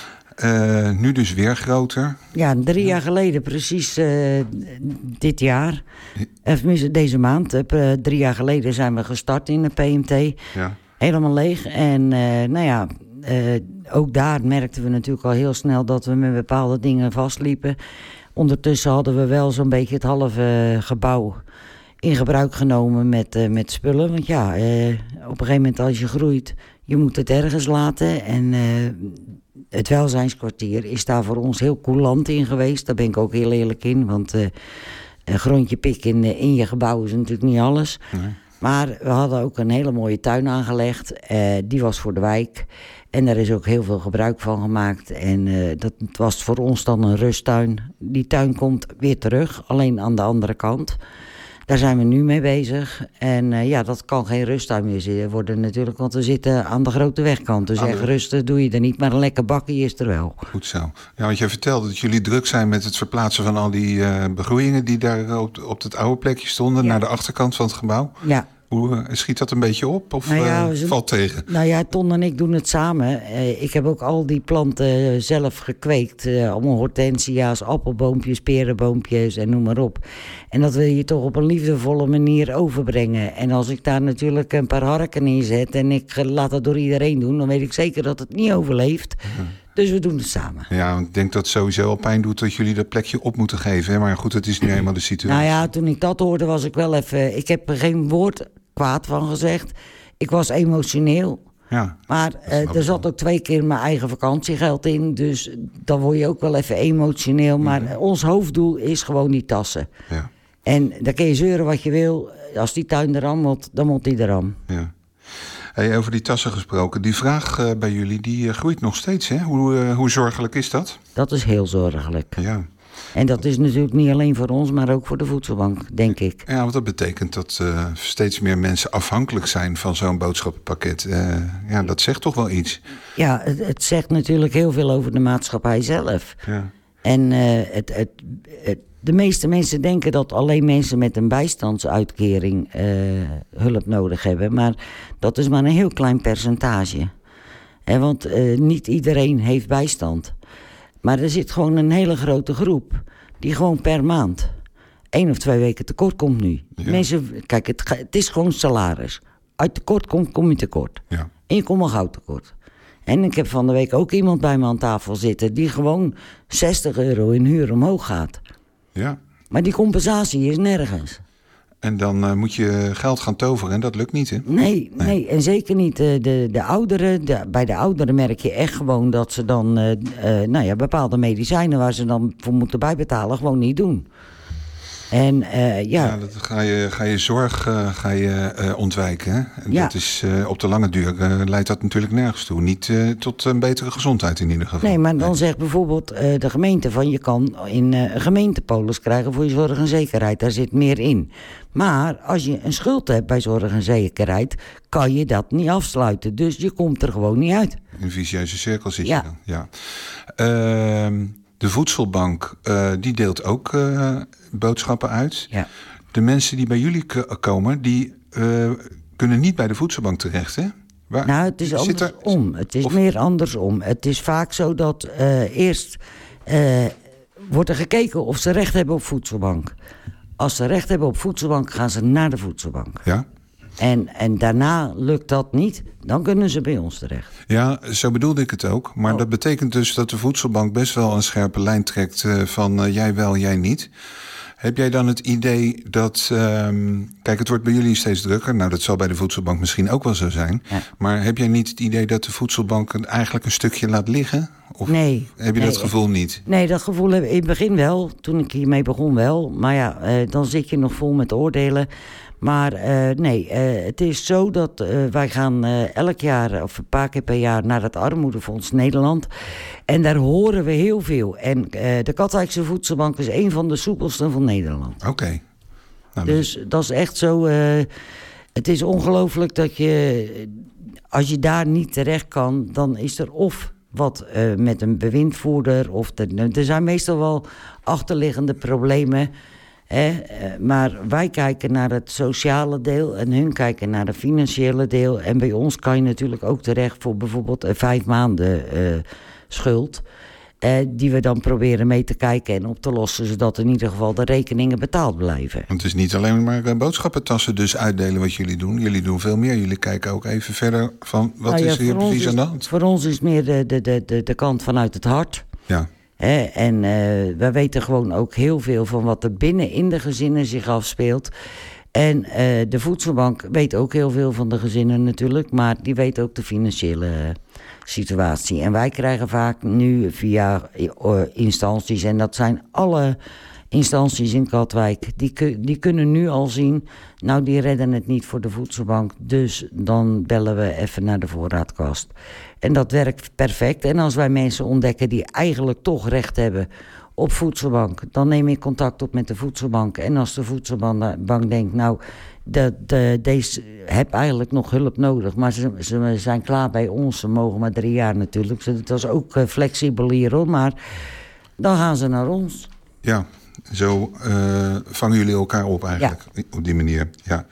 Uh, nu dus weer groter. Ja, drie ja. jaar geleden, precies uh, dit jaar. Even deze maand. Uh, drie jaar geleden zijn we gestart in de P M T. Ja. Helemaal leeg. En uh, nou ja, uh, ook daar merkten we natuurlijk al heel snel dat we met bepaalde dingen vastliepen. Ondertussen hadden we wel zo'n beetje het halve gebouw in gebruik genomen met, uh, met spullen. Want ja, uh, op een gegeven moment als je groeit, je moet het ergens laten. En uh, het welzijnskwartier is daar voor ons heel coulant in geweest. Daar ben ik ook heel eerlijk in. Want uh, een grondje pik in, uh, in je gebouw is natuurlijk niet alles. Nee. Maar we hadden ook een hele mooie tuin aangelegd. Uh, die was voor de wijk. En daar is ook heel veel gebruik van gemaakt. En uh, dat was voor ons dan een rusttuin. Die tuin komt weer terug, alleen aan de andere kant. Daar zijn we nu mee bezig. En uh, ja, dat kan geen rusttuin meer worden natuurlijk, want we zitten aan de grote wegkant. Dus echt rusten doe je er niet, maar een lekker bakkie is er wel. Goed zo. Ja, want jij vertelde dat jullie druk zijn met het verplaatsen van al die uh, begroeiingen die daar op, op het oude plekje stonden, ja, naar de achterkant van het gebouw. Ja. Hoe schiet dat een beetje op of nou ja, uh, valt tegen? Nou ja, Ton en ik doen het samen. Uh, ik heb ook al die planten zelf gekweekt. Uh, allemaal hortensia's, appelboompjes, perenboompjes en noem maar op. En dat wil je toch op een liefdevolle manier overbrengen. En als ik daar natuurlijk een paar harken in zet en ik laat dat door iedereen doen, dan weet ik zeker dat het niet overleeft. Uh-huh. Dus we doen het samen. Ja, ik denk dat het sowieso al pijn doet dat jullie dat plekje op moeten geven. Hè? Maar goed, het is nu eenmaal de situatie. Nou ja, toen ik dat hoorde was ik wel even... Ik heb er geen woord kwaad van gezegd. Ik was emotioneel. Ja, maar uh, er zat ook twee keer mijn eigen vakantiegeld in. Dus dan word je ook wel even emotioneel. Maar mm-hmm. ons hoofddoel is gewoon die tassen. Ja. En dan kun je zeuren wat je wil. Als die tuin er aan moet, dan moet die er aan. Ja. Hey, over die tassen gesproken. Die vraag uh, bij jullie die uh, groeit nog steeds. Hè? Hoe, uh, hoe zorgelijk is dat? Dat is heel zorgelijk. Ja. En dat is natuurlijk niet alleen voor ons, maar ook voor de voedselbank, denk ik. Ja, want dat betekent dat uh, steeds meer mensen afhankelijk zijn van zo'n boodschappenpakket. Uh, ja, dat zegt toch wel iets? Ja, het, het zegt natuurlijk heel veel over de maatschappij zelf. Ja. En uh, het, het, het, de meeste mensen denken dat alleen mensen met een bijstandsuitkering uh, hulp nodig hebben. Maar dat is maar een heel klein percentage. He, want uh, niet iedereen heeft bijstand. Maar er zit gewoon een hele grote groep die gewoon per maand één of twee weken tekort komt nu. Ja. Mensen, kijk, het, het is gewoon salaris. Uit tekort komt, kom je tekort. Ja. En je komt al gauw tekort. En ik heb van de week ook iemand bij me aan tafel zitten die gewoon zestig euro in huur omhoog gaat. Ja. Maar die compensatie is nergens. En dan uh, moet je geld gaan toveren en dat lukt niet, hè? Nee, nee. nee en zeker niet. De, de, de ouderen, de, bij de ouderen merk je echt gewoon dat ze dan uh, uh, nou ja, bepaalde medicijnen waar ze dan voor moeten bijbetalen gewoon niet doen. En uh, ja... ja, dat ga je, ga je zorg uh, ga je, uh, ontwijken. Hè? En ja. dat is, uh, op de lange duur uh, leidt dat natuurlijk nergens toe. Niet uh, tot een betere gezondheid in ieder geval. Nee, maar dan nee. zegt bijvoorbeeld uh, de gemeente van... je kan in uh, een gemeentepolis krijgen voor je zorg en zekerheid. Daar zit meer in. Maar als je een schuld hebt bij zorg en zekerheid... kan je dat niet afsluiten. Dus je komt er gewoon niet uit. In een vicieuze cirkel zit ja. je dan. Ja. Uh, de voedselbank, uh, die deelt ook uh, boodschappen uit. Ja. De mensen die bij jullie k- komen, die uh, kunnen niet bij de voedselbank terecht, hè? Waar, Nou, het is zit er- andersom. Het is of- meer andersom. Het is vaak zo dat eh, eerst eh, wordt er gekeken of ze recht hebben op voedselbank. Als ze recht hebben op voedselbank, gaan ze naar de voedselbank. Ja? En, en daarna lukt dat niet, dan kunnen ze bij ons terecht. Ja, zo bedoelde ik het ook. Maar Oh. dat betekent dus dat de voedselbank best wel een scherpe lijn trekt uh, van uh, jij wel, jij niet. Heb jij dan het idee dat... Um, kijk, het wordt bij jullie steeds drukker. Nou, dat zal bij de voedselbank misschien ook wel zo zijn. Ja. Maar heb jij niet het idee dat de voedselbank het eigenlijk een stukje laat liggen? Of Nee. heb je nee, dat gevoel niet? Nee, dat gevoel heb ik in het begin wel. Toen ik hiermee begon wel. Maar ja, eh, dan zit je nog vol met oordelen. Maar uh, nee, uh, het is zo dat uh, wij gaan uh, elk jaar, of een paar keer per jaar, naar het Armoedefonds Nederland. En daar horen we heel veel. En uh, de Katwijkse Voedselbank is een van de soepelsten van Nederland. Oké. Okay. Nou, dus dat is echt zo. Uh, het is ongelooflijk dat je, als je daar niet terecht kan, dan is er of wat uh, met een bewindvoerder. Of de, er zijn meestal wel achterliggende problemen. Eh, maar wij kijken naar het sociale deel en hun kijken naar het financiële deel. En bij ons kan je natuurlijk ook terecht voor bijvoorbeeld een vijf maanden uh, schuld. Eh, die we dan proberen mee te kijken en op te lossen, zodat in ieder geval de rekeningen betaald blijven. Want het is niet alleen maar uh, boodschappentassen dus uitdelen wat jullie doen. Jullie doen veel meer. Jullie kijken ook even verder van wat nou ja, is hier precies is, aan de hand. Voor ons is het meer de, de, de, de, de kant vanuit het hart. Ja. He, en uh, wij weten gewoon ook heel veel van wat er binnen in de gezinnen zich afspeelt. En uh, de voedselbank weet ook heel veel van de gezinnen natuurlijk, maar die weet ook de financiële uh, situatie. En wij krijgen vaak nu via uh, instanties, en dat zijn alle instanties in Katwijk, die, die kunnen nu al zien, nou die redden het niet voor de voedselbank, dus dan bellen we even naar de voorraadkast. En dat werkt perfect. En als wij mensen ontdekken die eigenlijk toch recht hebben op voedselbank, dan neem ik contact op met de voedselbank. En als de voedselbank denkt, nou, de, de, deze heb eigenlijk nog hulp nodig, maar ze, ze zijn klaar bij ons, ze mogen maar drie jaar natuurlijk. Dat is ook flexibel hier hoor, maar dan gaan ze naar ons. Ja, zo uh, vangen jullie elkaar op eigenlijk, ja. Op die manier. Ja.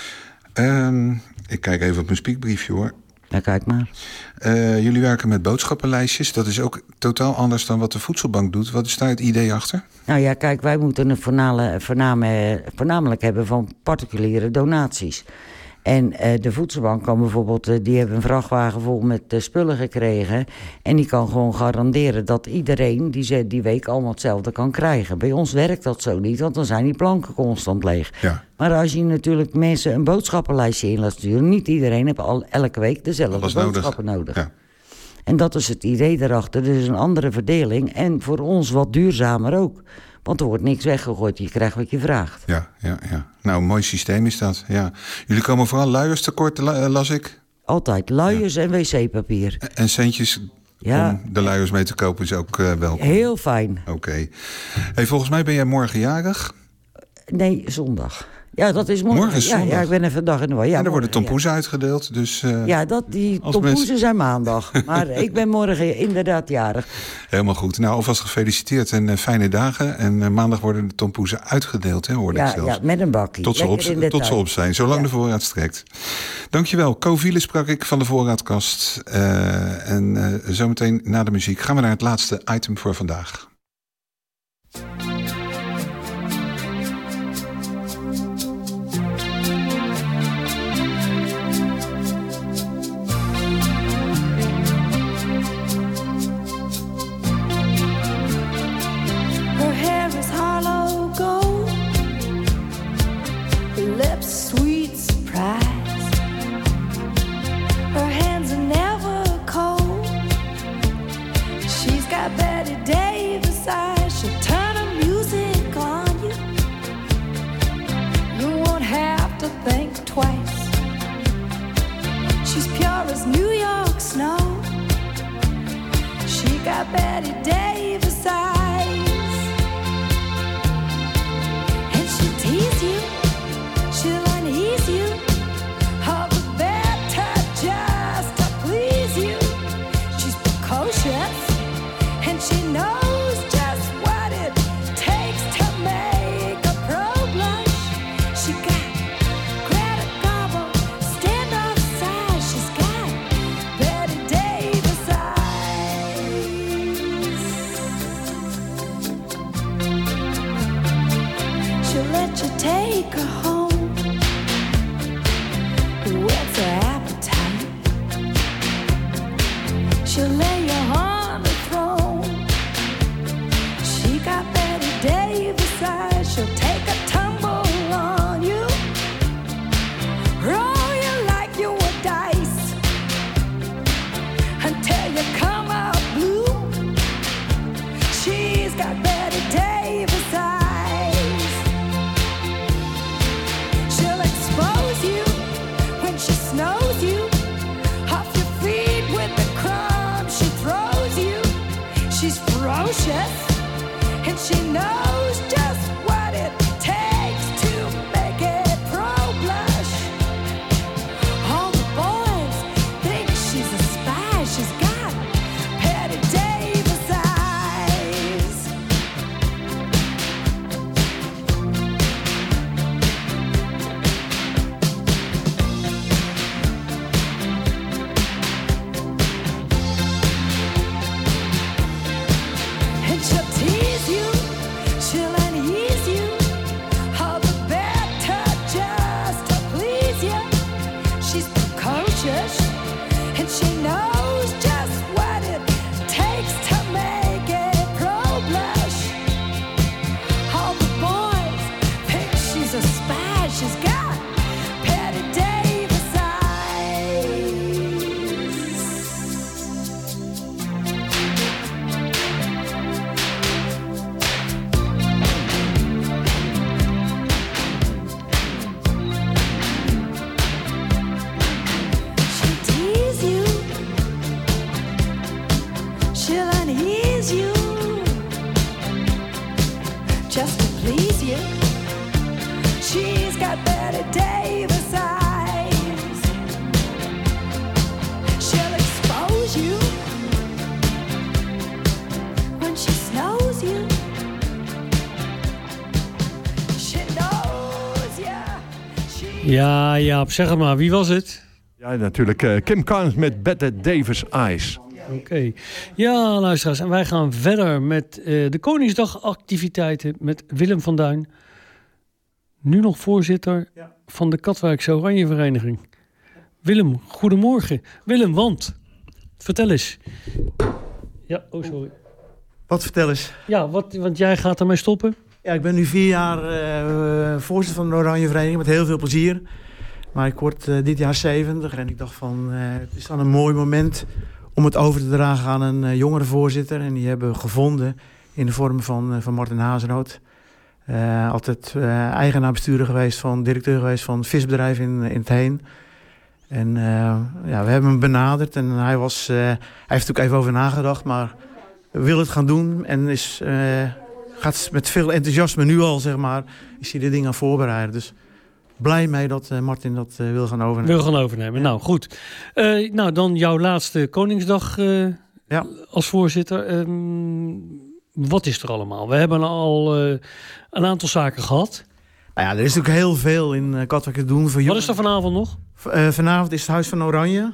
Um, ik kijk even op mijn spiekbriefje hoor. Ja, kijk maar. Uh, jullie werken met boodschappenlijstjes. Dat is ook totaal anders dan wat de voedselbank doet. Wat is daar het idee achter? Nou ja, kijk, wij moeten een voorname, voorname, voornamelijk hebben van particuliere donaties. En uh, de voedselbank kan bijvoorbeeld, uh, die hebben een vrachtwagen vol met uh, spullen gekregen. En die kan gewoon garanderen dat iedereen die, die week allemaal hetzelfde kan krijgen. Bij ons werkt dat zo niet, want dan zijn die planken constant leeg. Ja. Maar als je natuurlijk mensen een boodschappenlijstje in laat sturen, niet iedereen heeft al elke week dezelfde Alles boodschappen nodig. nodig. Ja. En dat is het idee erachter. Dus een andere verdeling. En voor ons wat duurzamer ook. Want er wordt niks weggegooid. Je krijgt wat je vraagt. Ja, ja, ja. Nou, een mooi systeem is dat. Ja. Jullie komen vooral luiers tekort, las ik. Altijd. Luiers ja. en wc-papier. En centjes ja. om de luiers mee te kopen is ook uh, welkom. Heel fijn. Oké. Okay. Hey, volgens mij ben jij morgen jarig. Nee, zondag. Ja, dat is morgen. Morgen is zondag. Ja, ja, ik ben even dag in de war. Ja, en er worden morgen, tompoezen ja. uitgedeeld. Dus, uh, ja, dat, die tompoezen mensen... zijn maandag. Maar ik ben morgen inderdaad jarig. Helemaal goed. Nou, alvast gefeliciteerd en uh, fijne dagen. En uh, maandag worden de tompoezen uitgedeeld, hè, hoorde ja, ik zelfs. Ja, met een bakkie. Tot ze op, tot ze op zijn, zolang ja. de voorraad strekt. Dankjewel. Co Wiele sprak ik van de voorraadkast. Uh, en uh, zometeen na de muziek gaan we naar het laatste item voor vandaag. Betty Davis eyes, and she'll tease you, she'll unease you, all the better just to please you. She's precocious, and she knows just what it takes to make a pro blush. She got Greta Garbo, stand off side, she's got she'll lay you on the throne. She got Betty Davis eyes, she'll take a tumble on you, roll you like you were dice until you come out blue. She's got Betty Davis eyes. She'll expose you when she snows you off your feet with the crumbs she throws you. She's ferocious and she knows just what it takes to make it pro blush. All the boys think she's a spy. She's got Betty Davis eyes. And she'll tease you, she'll unease you, all the better just to please you. She's precocious, and she knows just what it takes to make it pro blush. All the boys think she's a spy. She's got Betty Davis eyes. She'll tease you, she'll unease you, just to please you. She's got Betty Davis eyes. She'll expose you when she snows you. She knows ya. She Ja, Jaap, zeg het maar. Wie was het? Ja, natuurlijk eh, Kim Carnes met Betty Davis Eyes. Oké. Ja, luisteraars. En wij gaan verder met eh, de Koningsdagactiviteiten met Willem van Duin. Nu nog voorzitter van de Katwijkse Oranjevereniging. Willem, goedemorgen. Willem, want... Vertel eens. Ja, oh sorry. Wat vertel eens? Ja, wat, want jij gaat ermee stoppen. Ja, ik ben nu vier jaar eh, voorzitter van de Oranje Vereniging met heel veel plezier. Maar ik word eh, dit jaar zeventig en ik dacht van eh, het is dan een mooi moment om het over te dragen aan een eh, jongere voorzitter. En die hebben we gevonden in de vorm van, uh, van Martin Hazenrood. Uh, altijd uh, eigenaar-bestuurder geweest, van directeur geweest van het visbedrijf in, in het Heen. En uh, ja, we hebben hem benaderd en hij, was, uh, hij heeft er natuurlijk even over nagedacht, maar wil het gaan doen en is, uh, gaat met veel enthousiasme nu al, zeg maar, is hij de dingen aan voorbereiden. Dus blij mee dat uh, Martin dat uh, wil gaan overnemen. Wil gaan overnemen. Nou, goed. Uh, nou, dan jouw laatste Koningsdag uh, ja. als voorzitter. Um, wat is er allemaal? We hebben al uh, een aantal zaken gehad. Nou ja, er is natuurlijk heel veel in uh, Katwijk te doen. Voor wat is er vanavond nog? V- uh, vanavond is het Huis van Oranje.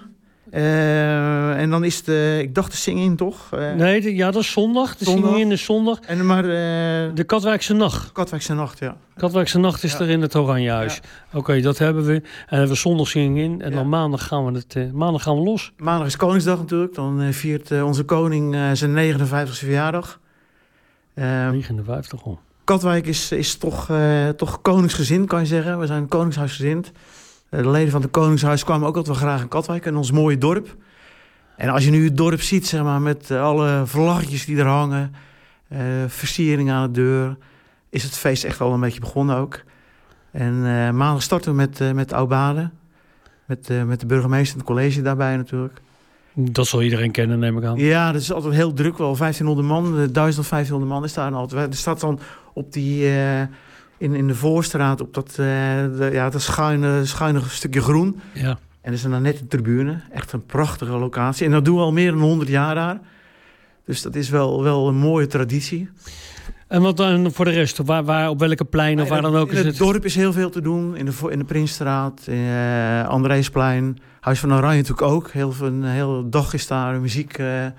Uh, en dan is de, ik dacht de Sing-in toch? Uh, nee, de, ja, dat is zondag. De Sing-in is zondag. En maar, uh, de Katwijkse Nacht. Katwijkse Nacht, ja. Katwijkse Nacht is ja. er in het Oranjehuis. Ja. Oké, okay, dat hebben we. En dan hebben we zondag Sing-in. En ja. dan maandag gaan, we het, uh, maandag gaan we los. Maandag is Koningsdag natuurlijk. Dan uh, viert uh, onze koning uh, zijn negenenvijftigste verjaardag. Uh, negenenvijftig al. Katwijk is, is toch, uh, toch koningsgezind, kan je zeggen. We zijn koningshuisgezind. Uh, de leden van het Koningshuis kwamen ook altijd wel graag in Katwijk. In ons mooie dorp. En als je nu het dorp ziet, zeg maar, met uh, alle vlaggetjes die er hangen. Uh, versiering aan de deur. Is het feest echt al een beetje begonnen ook. En uh, maandag starten we met, uh, met Oud-Baden. Met, uh, met de burgemeester en het college daarbij natuurlijk. Dat zal iedereen kennen, neem ik aan. Ja, dat is altijd heel druk. Wel vijftienhonderd man, duizend of vijftienhonderd man is daar altijd. Er staat dan op die, uh, in, in de Voorstraat, op dat, uh, de, ja, dat schuine, schuine stukje groen. Ja. En er is dan net een tribune. Echt een prachtige locatie. En dat doen we al meer dan honderd jaar daar. Dus dat is wel, wel een mooie traditie. En wat dan voor de rest? Waar, waar, op welke plein of waar dan ook? In het, het dorp is heel veel te doen. In de, in de Prinsstraat, uh, Andreesplein. Huis van Oranje natuurlijk ook. Heel veel, een hele dag is daar muziek. Uh, uh,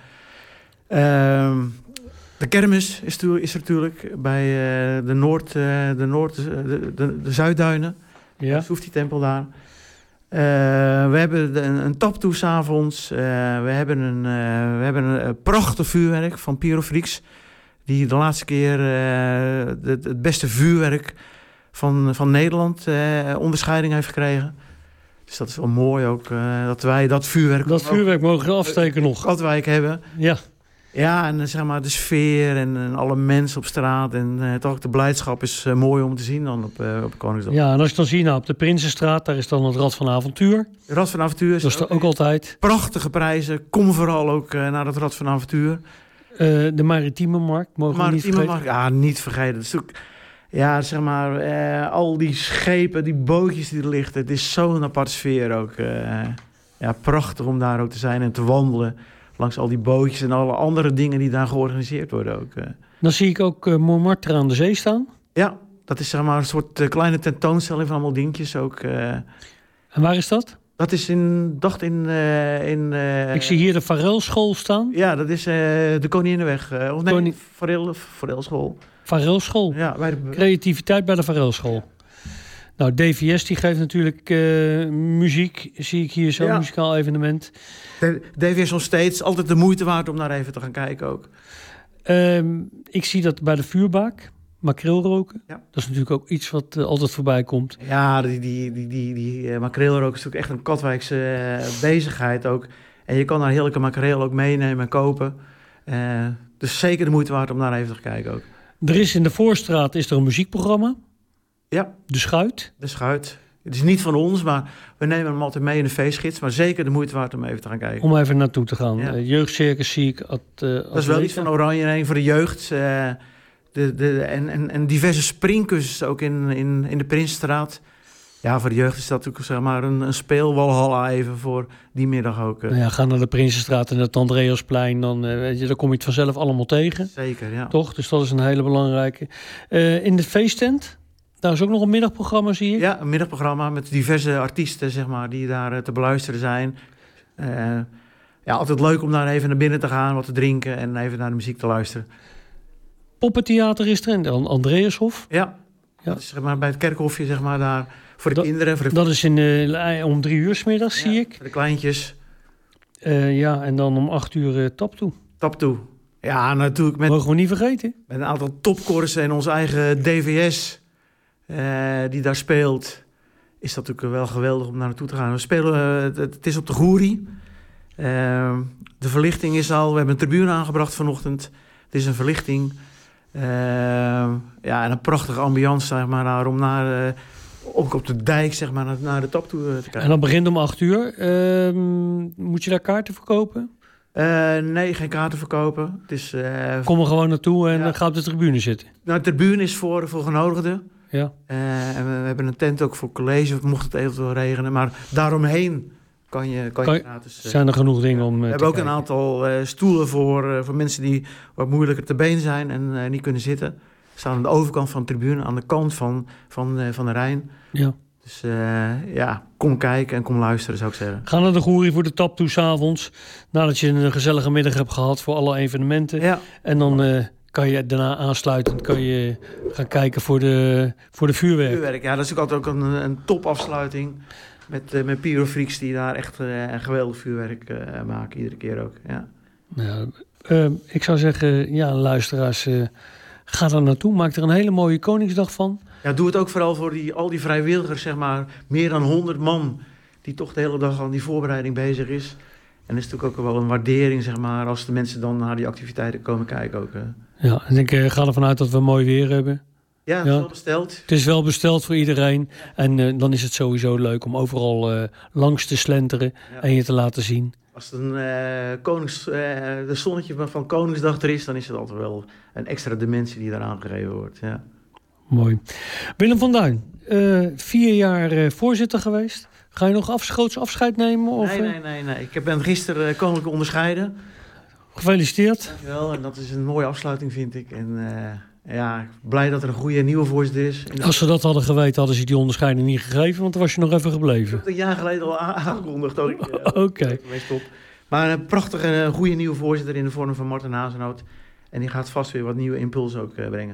de kermis is, is er natuurlijk bij uh, de Noord, uh, de, Noord uh, de, de, de Zuidduinen. Ja. De Soefti-tempel daar. Uh, we hebben een, een taptoe 's avonds. Uh, we hebben een, uh, we hebben een, een prachtig vuurwerk van Pyrofreaks. Die de laatste keer uh, het, het beste vuurwerk van, van Nederland uh, onderscheiding heeft gekregen. Dus dat is wel mooi ook, uh, dat wij dat vuurwerk... Dat vuurwerk mogen we afsteken nog. Katwijk hebben. Ja. Ja, en zeg maar de sfeer en, en alle mensen op straat. En uh, toch ook de blijdschap is uh, mooi om te zien dan op, uh, op Koningsdag. Ja, en als je dan ziet, nou, op de Prinsenstraat, daar is dan het Rad van Avontuur. De Rad van Avontuur is dat is er ook altijd. Prachtige prijzen. Kom vooral ook uh, naar het Rad van Avontuur. Uh, de Maritieme Markt, mogen we niet vergeten. Markt, ja, niet vergeten. Dat is ook, ja, zeg maar, uh, al die schepen, die bootjes die er liggen. Het is zo'n aparte sfeer ook. Uh, ja, prachtig om daar ook te zijn en te wandelen. Langs al die bootjes en alle andere dingen die daar georganiseerd worden ook. Uh. Dan zie ik ook uh, Montmartre aan de zee staan. Ja, dat is zeg maar een soort uh, kleine tentoonstelling van allemaal dingetjes ook. Uh. En waar is dat? Dat is in, dacht in... Uh, in uh, ik zie hier de Varelschool staan. Ja, dat is uh, de Koninginnenweg. Uh, of nee, Koning... Varel, Varelschool. Varelschool. Ja, bij de... Creativiteit bij de Varelschool. Nou, D V S die geeft natuurlijk uh, muziek. Zie ik hier zo'n ja. muzikaal evenement. D V S nog steeds. Altijd de moeite waard om naar even te gaan kijken ook. Um, ik zie dat bij de vuurbaak. Makreel roken. Ja. Dat is natuurlijk ook iets wat uh, altijd voorbij komt. Ja, die, die, die, die, die uh, makreel roken is natuurlijk echt een Katwijkse uh, bezigheid ook. En je kan daar heerlijke makreel ook meenemen en kopen. Uh, dus zeker de moeite waard om naar even te gaan kijken ook. Er is in de Voorstraat is er een muziekprogramma. Ja. De Schuit. De Schuit. Het is niet van ons, maar we nemen hem altijd mee in de feestgids. Maar zeker de moeite waard om even te gaan kijken. Om even naartoe te gaan. Ja. Uh, jeugdcircus zie ik. At, uh, dat is wel iets van Oranje heen voor de jeugd. Uh, de, de, en, en, en diverse springkussens ook in, in, in de Prinsenstraat. Ja, voor de jeugd is dat natuurlijk zeg maar een, een speelwalhalla even voor die middag ook. Uh. Nou ja, ga naar de Prinsenstraat en het Andreasplein. Dan, uh, weet je, dan kom je het vanzelf allemaal tegen. Zeker, ja. Toch? Dus dat is een hele belangrijke. Uh, in de feesttent... Daar is ook nog een middagprogramma, zie ik? Ja, een middagprogramma met diverse artiesten, zeg maar, die daar uh, te beluisteren zijn. Uh, ja, altijd leuk om daar even naar binnen te gaan, wat te drinken en even naar de muziek te luisteren. Poppentheater is er in de Andreashof. Ja, ja. Dat is zeg maar, bij het kerkhofje, zeg maar, daar voor de dat, kinderen. Voor de... Dat is in, uh, om drie uur 's middags, ja, zie ik. Voor de kleintjes. Uh, ja, en dan om acht uur uh, taptoe. Taptoe. Ja, natuurlijk. Met, mogen we niet vergeten. Met een aantal topkoorsen en onze eigen D V S... Uh, die daar speelt, is dat natuurlijk wel geweldig om naar naartoe te gaan. We spelen, uh, het, het is op de Goerie. Uh, de verlichting is al, we hebben een tribune aangebracht vanochtend. Het is een verlichting. Uh, ja, en een prachtige ambiance, zeg maar, daar, om naar, uh, ook op de dijk, zeg maar, naar, naar de tap toe uh, te kijken. En dan begint om acht uur. Uh, moet je daar kaarten verkopen? Uh, nee, geen kaarten verkopen. Het is, uh, Kom er gewoon naartoe en ja. ga op de tribune zitten. Nou, de tribune is voor, voor genodigden. Ja. Uh, en we, we hebben een tent ook voor college, mocht het eventueel regenen. Maar daaromheen kan je, kan kan je je gratis... Uh, zijn er genoeg dingen om uh, We hebben ook kijken. Een aantal uh, stoelen voor, uh, voor mensen die wat moeilijker te been zijn en uh, niet kunnen zitten. We staan aan de overkant van de tribune, aan de kant van, van, uh, van de Rijn. Ja. Dus uh, ja, kom kijken en kom luisteren, zou ik zeggen. Ga naar de Goerie voor de taptoe 's avonds. Nadat je een gezellige middag hebt gehad voor alle evenementen. Ja. En dan... Uh, kan je daarna aansluitend kan je gaan kijken voor de, voor de vuurwerk. Vuurwerk, ja, dat is ook altijd ook een, een topafsluiting. Met, uh, met Pyrofreaks die daar echt uh, een geweldig vuurwerk uh, maken, iedere keer ook. Ja. Nou, uh, ik zou zeggen, ja, luisteraars, uh, ga er naartoe. Maak er een hele mooie Koningsdag van. Ja, doe het ook vooral voor die, al die vrijwilligers, zeg maar. Meer dan honderd man die toch de hele dag aan die voorbereiding bezig is. En dat is natuurlijk ook wel een waardering, zeg maar, als de mensen dan naar die activiteiten komen kijken ook. Uh. Ja, en ik uh, ga ervan uit dat we mooi weer hebben. Ja, het is ja. wel besteld. Het is wel besteld voor iedereen. En uh, dan is het sowieso leuk om overal uh, langs te slenteren ja. en je te laten zien. Als het een uh, konings, uh, de zonnetje van Koningsdag er is, dan is het altijd wel een extra dimensie die daaraan gegeven wordt. Ja. Mooi. Willem van Duin, uh, vier jaar uh, voorzitter geweest. Ga je nog af, groots afscheid nemen? Of, nee, nee, nee, nee. Ik ben gisteren uh, koninklijk onderscheiden. Gefeliciteerd. Dankjewel. En dat is een mooie afsluiting, vind ik. En uh, ja, blij dat er een goede nieuwe voorzitter is. Als ze dat hadden geweten, hadden ze die onderscheiding niet gegeven, want dan was je nog even gebleven. Ik heb een jaar geleden al aangekondigd. Uh, Oké. Okay. Maar een prachtige, uh, goede nieuwe voorzitter in de vorm van Marten Hazenoot. En die gaat vast weer wat nieuwe impulsen ook uh, brengen.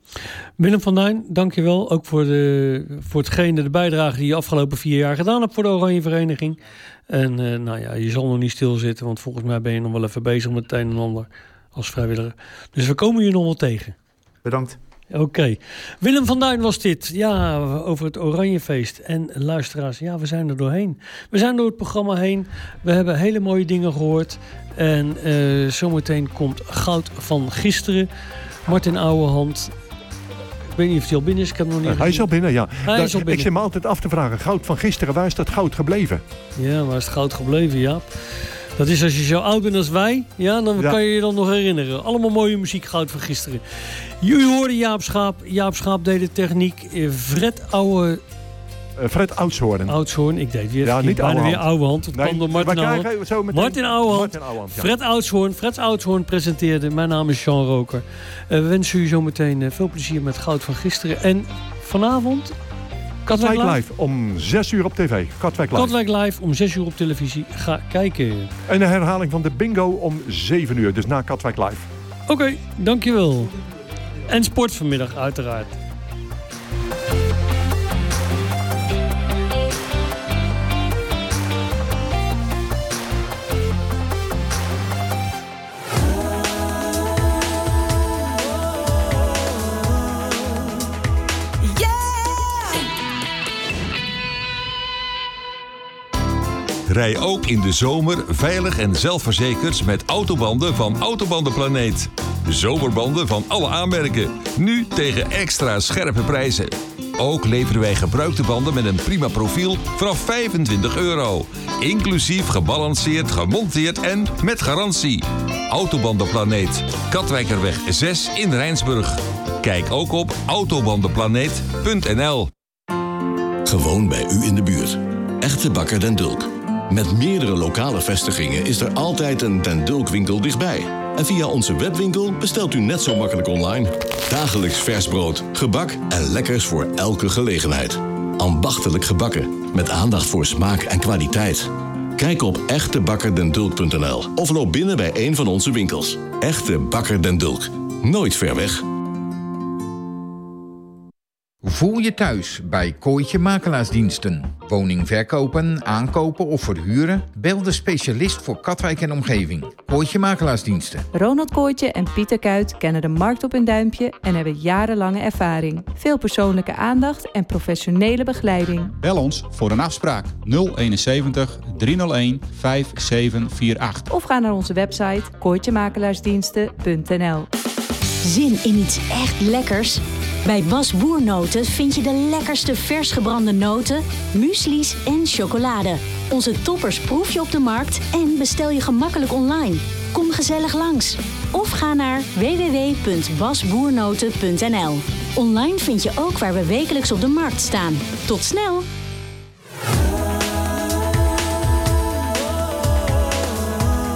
Willem van Duin, dankjewel. Ook voor, de, voor hetgene, de bijdrage die je afgelopen vier jaar gedaan hebt voor de Oranje Vereniging. En uh, nou ja, je zal nog niet stilzitten, want volgens mij ben je nog wel even bezig met het een en ander als vrijwilliger. Dus we komen je nog wel tegen. Bedankt. Oké. Okay. Willem van Duin was dit. Ja, over het Oranjefeest. En luisteraars, ja, we zijn er doorheen. We zijn door het programma heen. We hebben hele mooie dingen gehoord. En uh, zometeen komt Goud van Gisteren. Martin Ouwehand. Ik weet niet of hij al binnen is. Ik heb hem nog niet uh, hij is al binnen, ja. Hij da, is al binnen. Ik zit me altijd af te vragen. Goud van gisteren, waar is dat goud gebleven? Ja, waar is het goud gebleven, ja. Dat is als je zo oud bent als wij, ja, dan ja. kan je je dan nog herinneren. Allemaal mooie muziek, goud van gisteren. Jullie hoorden Jaap Schaap. Jaap Schaap deed de techniek. Fred Ouwe... Uh, Fred Oudshoorn. Oudshoorn, ik deed weer. Ja, niet bijna Ouwehand. weer Ouwehand. Het nee, kwam door Martin Ouwehand. Martin Ouwehand. Ja. Fred Oudshoorn. Fred Oudshoorn presenteerde. Mijn naam is Jean Roker. Uh, we wensen u zometeen uh, veel plezier met goud van gisteren. En vanavond... Katwijk live. live om zes uur op tv. Katwijk live. Katwijk live om zes uur op televisie. Ga kijken. En een herhaling van de bingo om zeven uur. Dus na Katwijk live. Oké, okay, dankjewel. En sport vanmiddag uiteraard. Rij ook in de zomer veilig en zelfverzekerd met autobanden van Autobandenplaneet. Zomerbanden van alle aanmerken. Nu tegen extra scherpe prijzen. Ook leveren wij gebruikte banden met een prima profiel vanaf vijfentwintig euro. Inclusief gebalanceerd, gemonteerd en met garantie. Autobandenplaneet. Katwijkerweg zes in Rijnsburg. Kijk ook op autobandenplaneet punt n l. Gewoon bij u in de buurt. Echte Bakker Den Dulk. Met meerdere lokale vestigingen is er altijd een Den Dulk winkel dichtbij. En via onze webwinkel bestelt u net zo makkelijk online. Dagelijks vers brood, gebak en lekkers voor elke gelegenheid. Ambachtelijk gebakken, met aandacht voor smaak en kwaliteit. Kijk op echte bakker den dulk punt n l of loop binnen bij een van onze winkels. Echte Bakker Den Dulk. Nooit ver weg. Voel je thuis bij Kooitje Makelaarsdiensten. Woning verkopen, aankopen of verhuren? Bel de specialist voor Katwijk en omgeving. Kooitje Makelaarsdiensten. Ronald Kooitje en Pieter Kuit kennen de markt op een duimpje en hebben jarenlange ervaring. Veel persoonlijke aandacht en professionele begeleiding. Bel ons voor een afspraak nul eenenzeventig driehonderdéén vijfenzevenhonderdachtenveertig. Of ga naar onze website kooitje makelaarsdiensten punt n l. Zin in iets echt lekkers? Bij Bas Boernoten vind je de lekkerste vers gebrande noten, muesli's en chocolade. Onze toppers proef je op de markt en bestel je gemakkelijk online. Kom gezellig langs. Of ga naar w w w punt bas boernoten punt n l. Online vind je ook waar we wekelijks op de markt staan. Tot snel!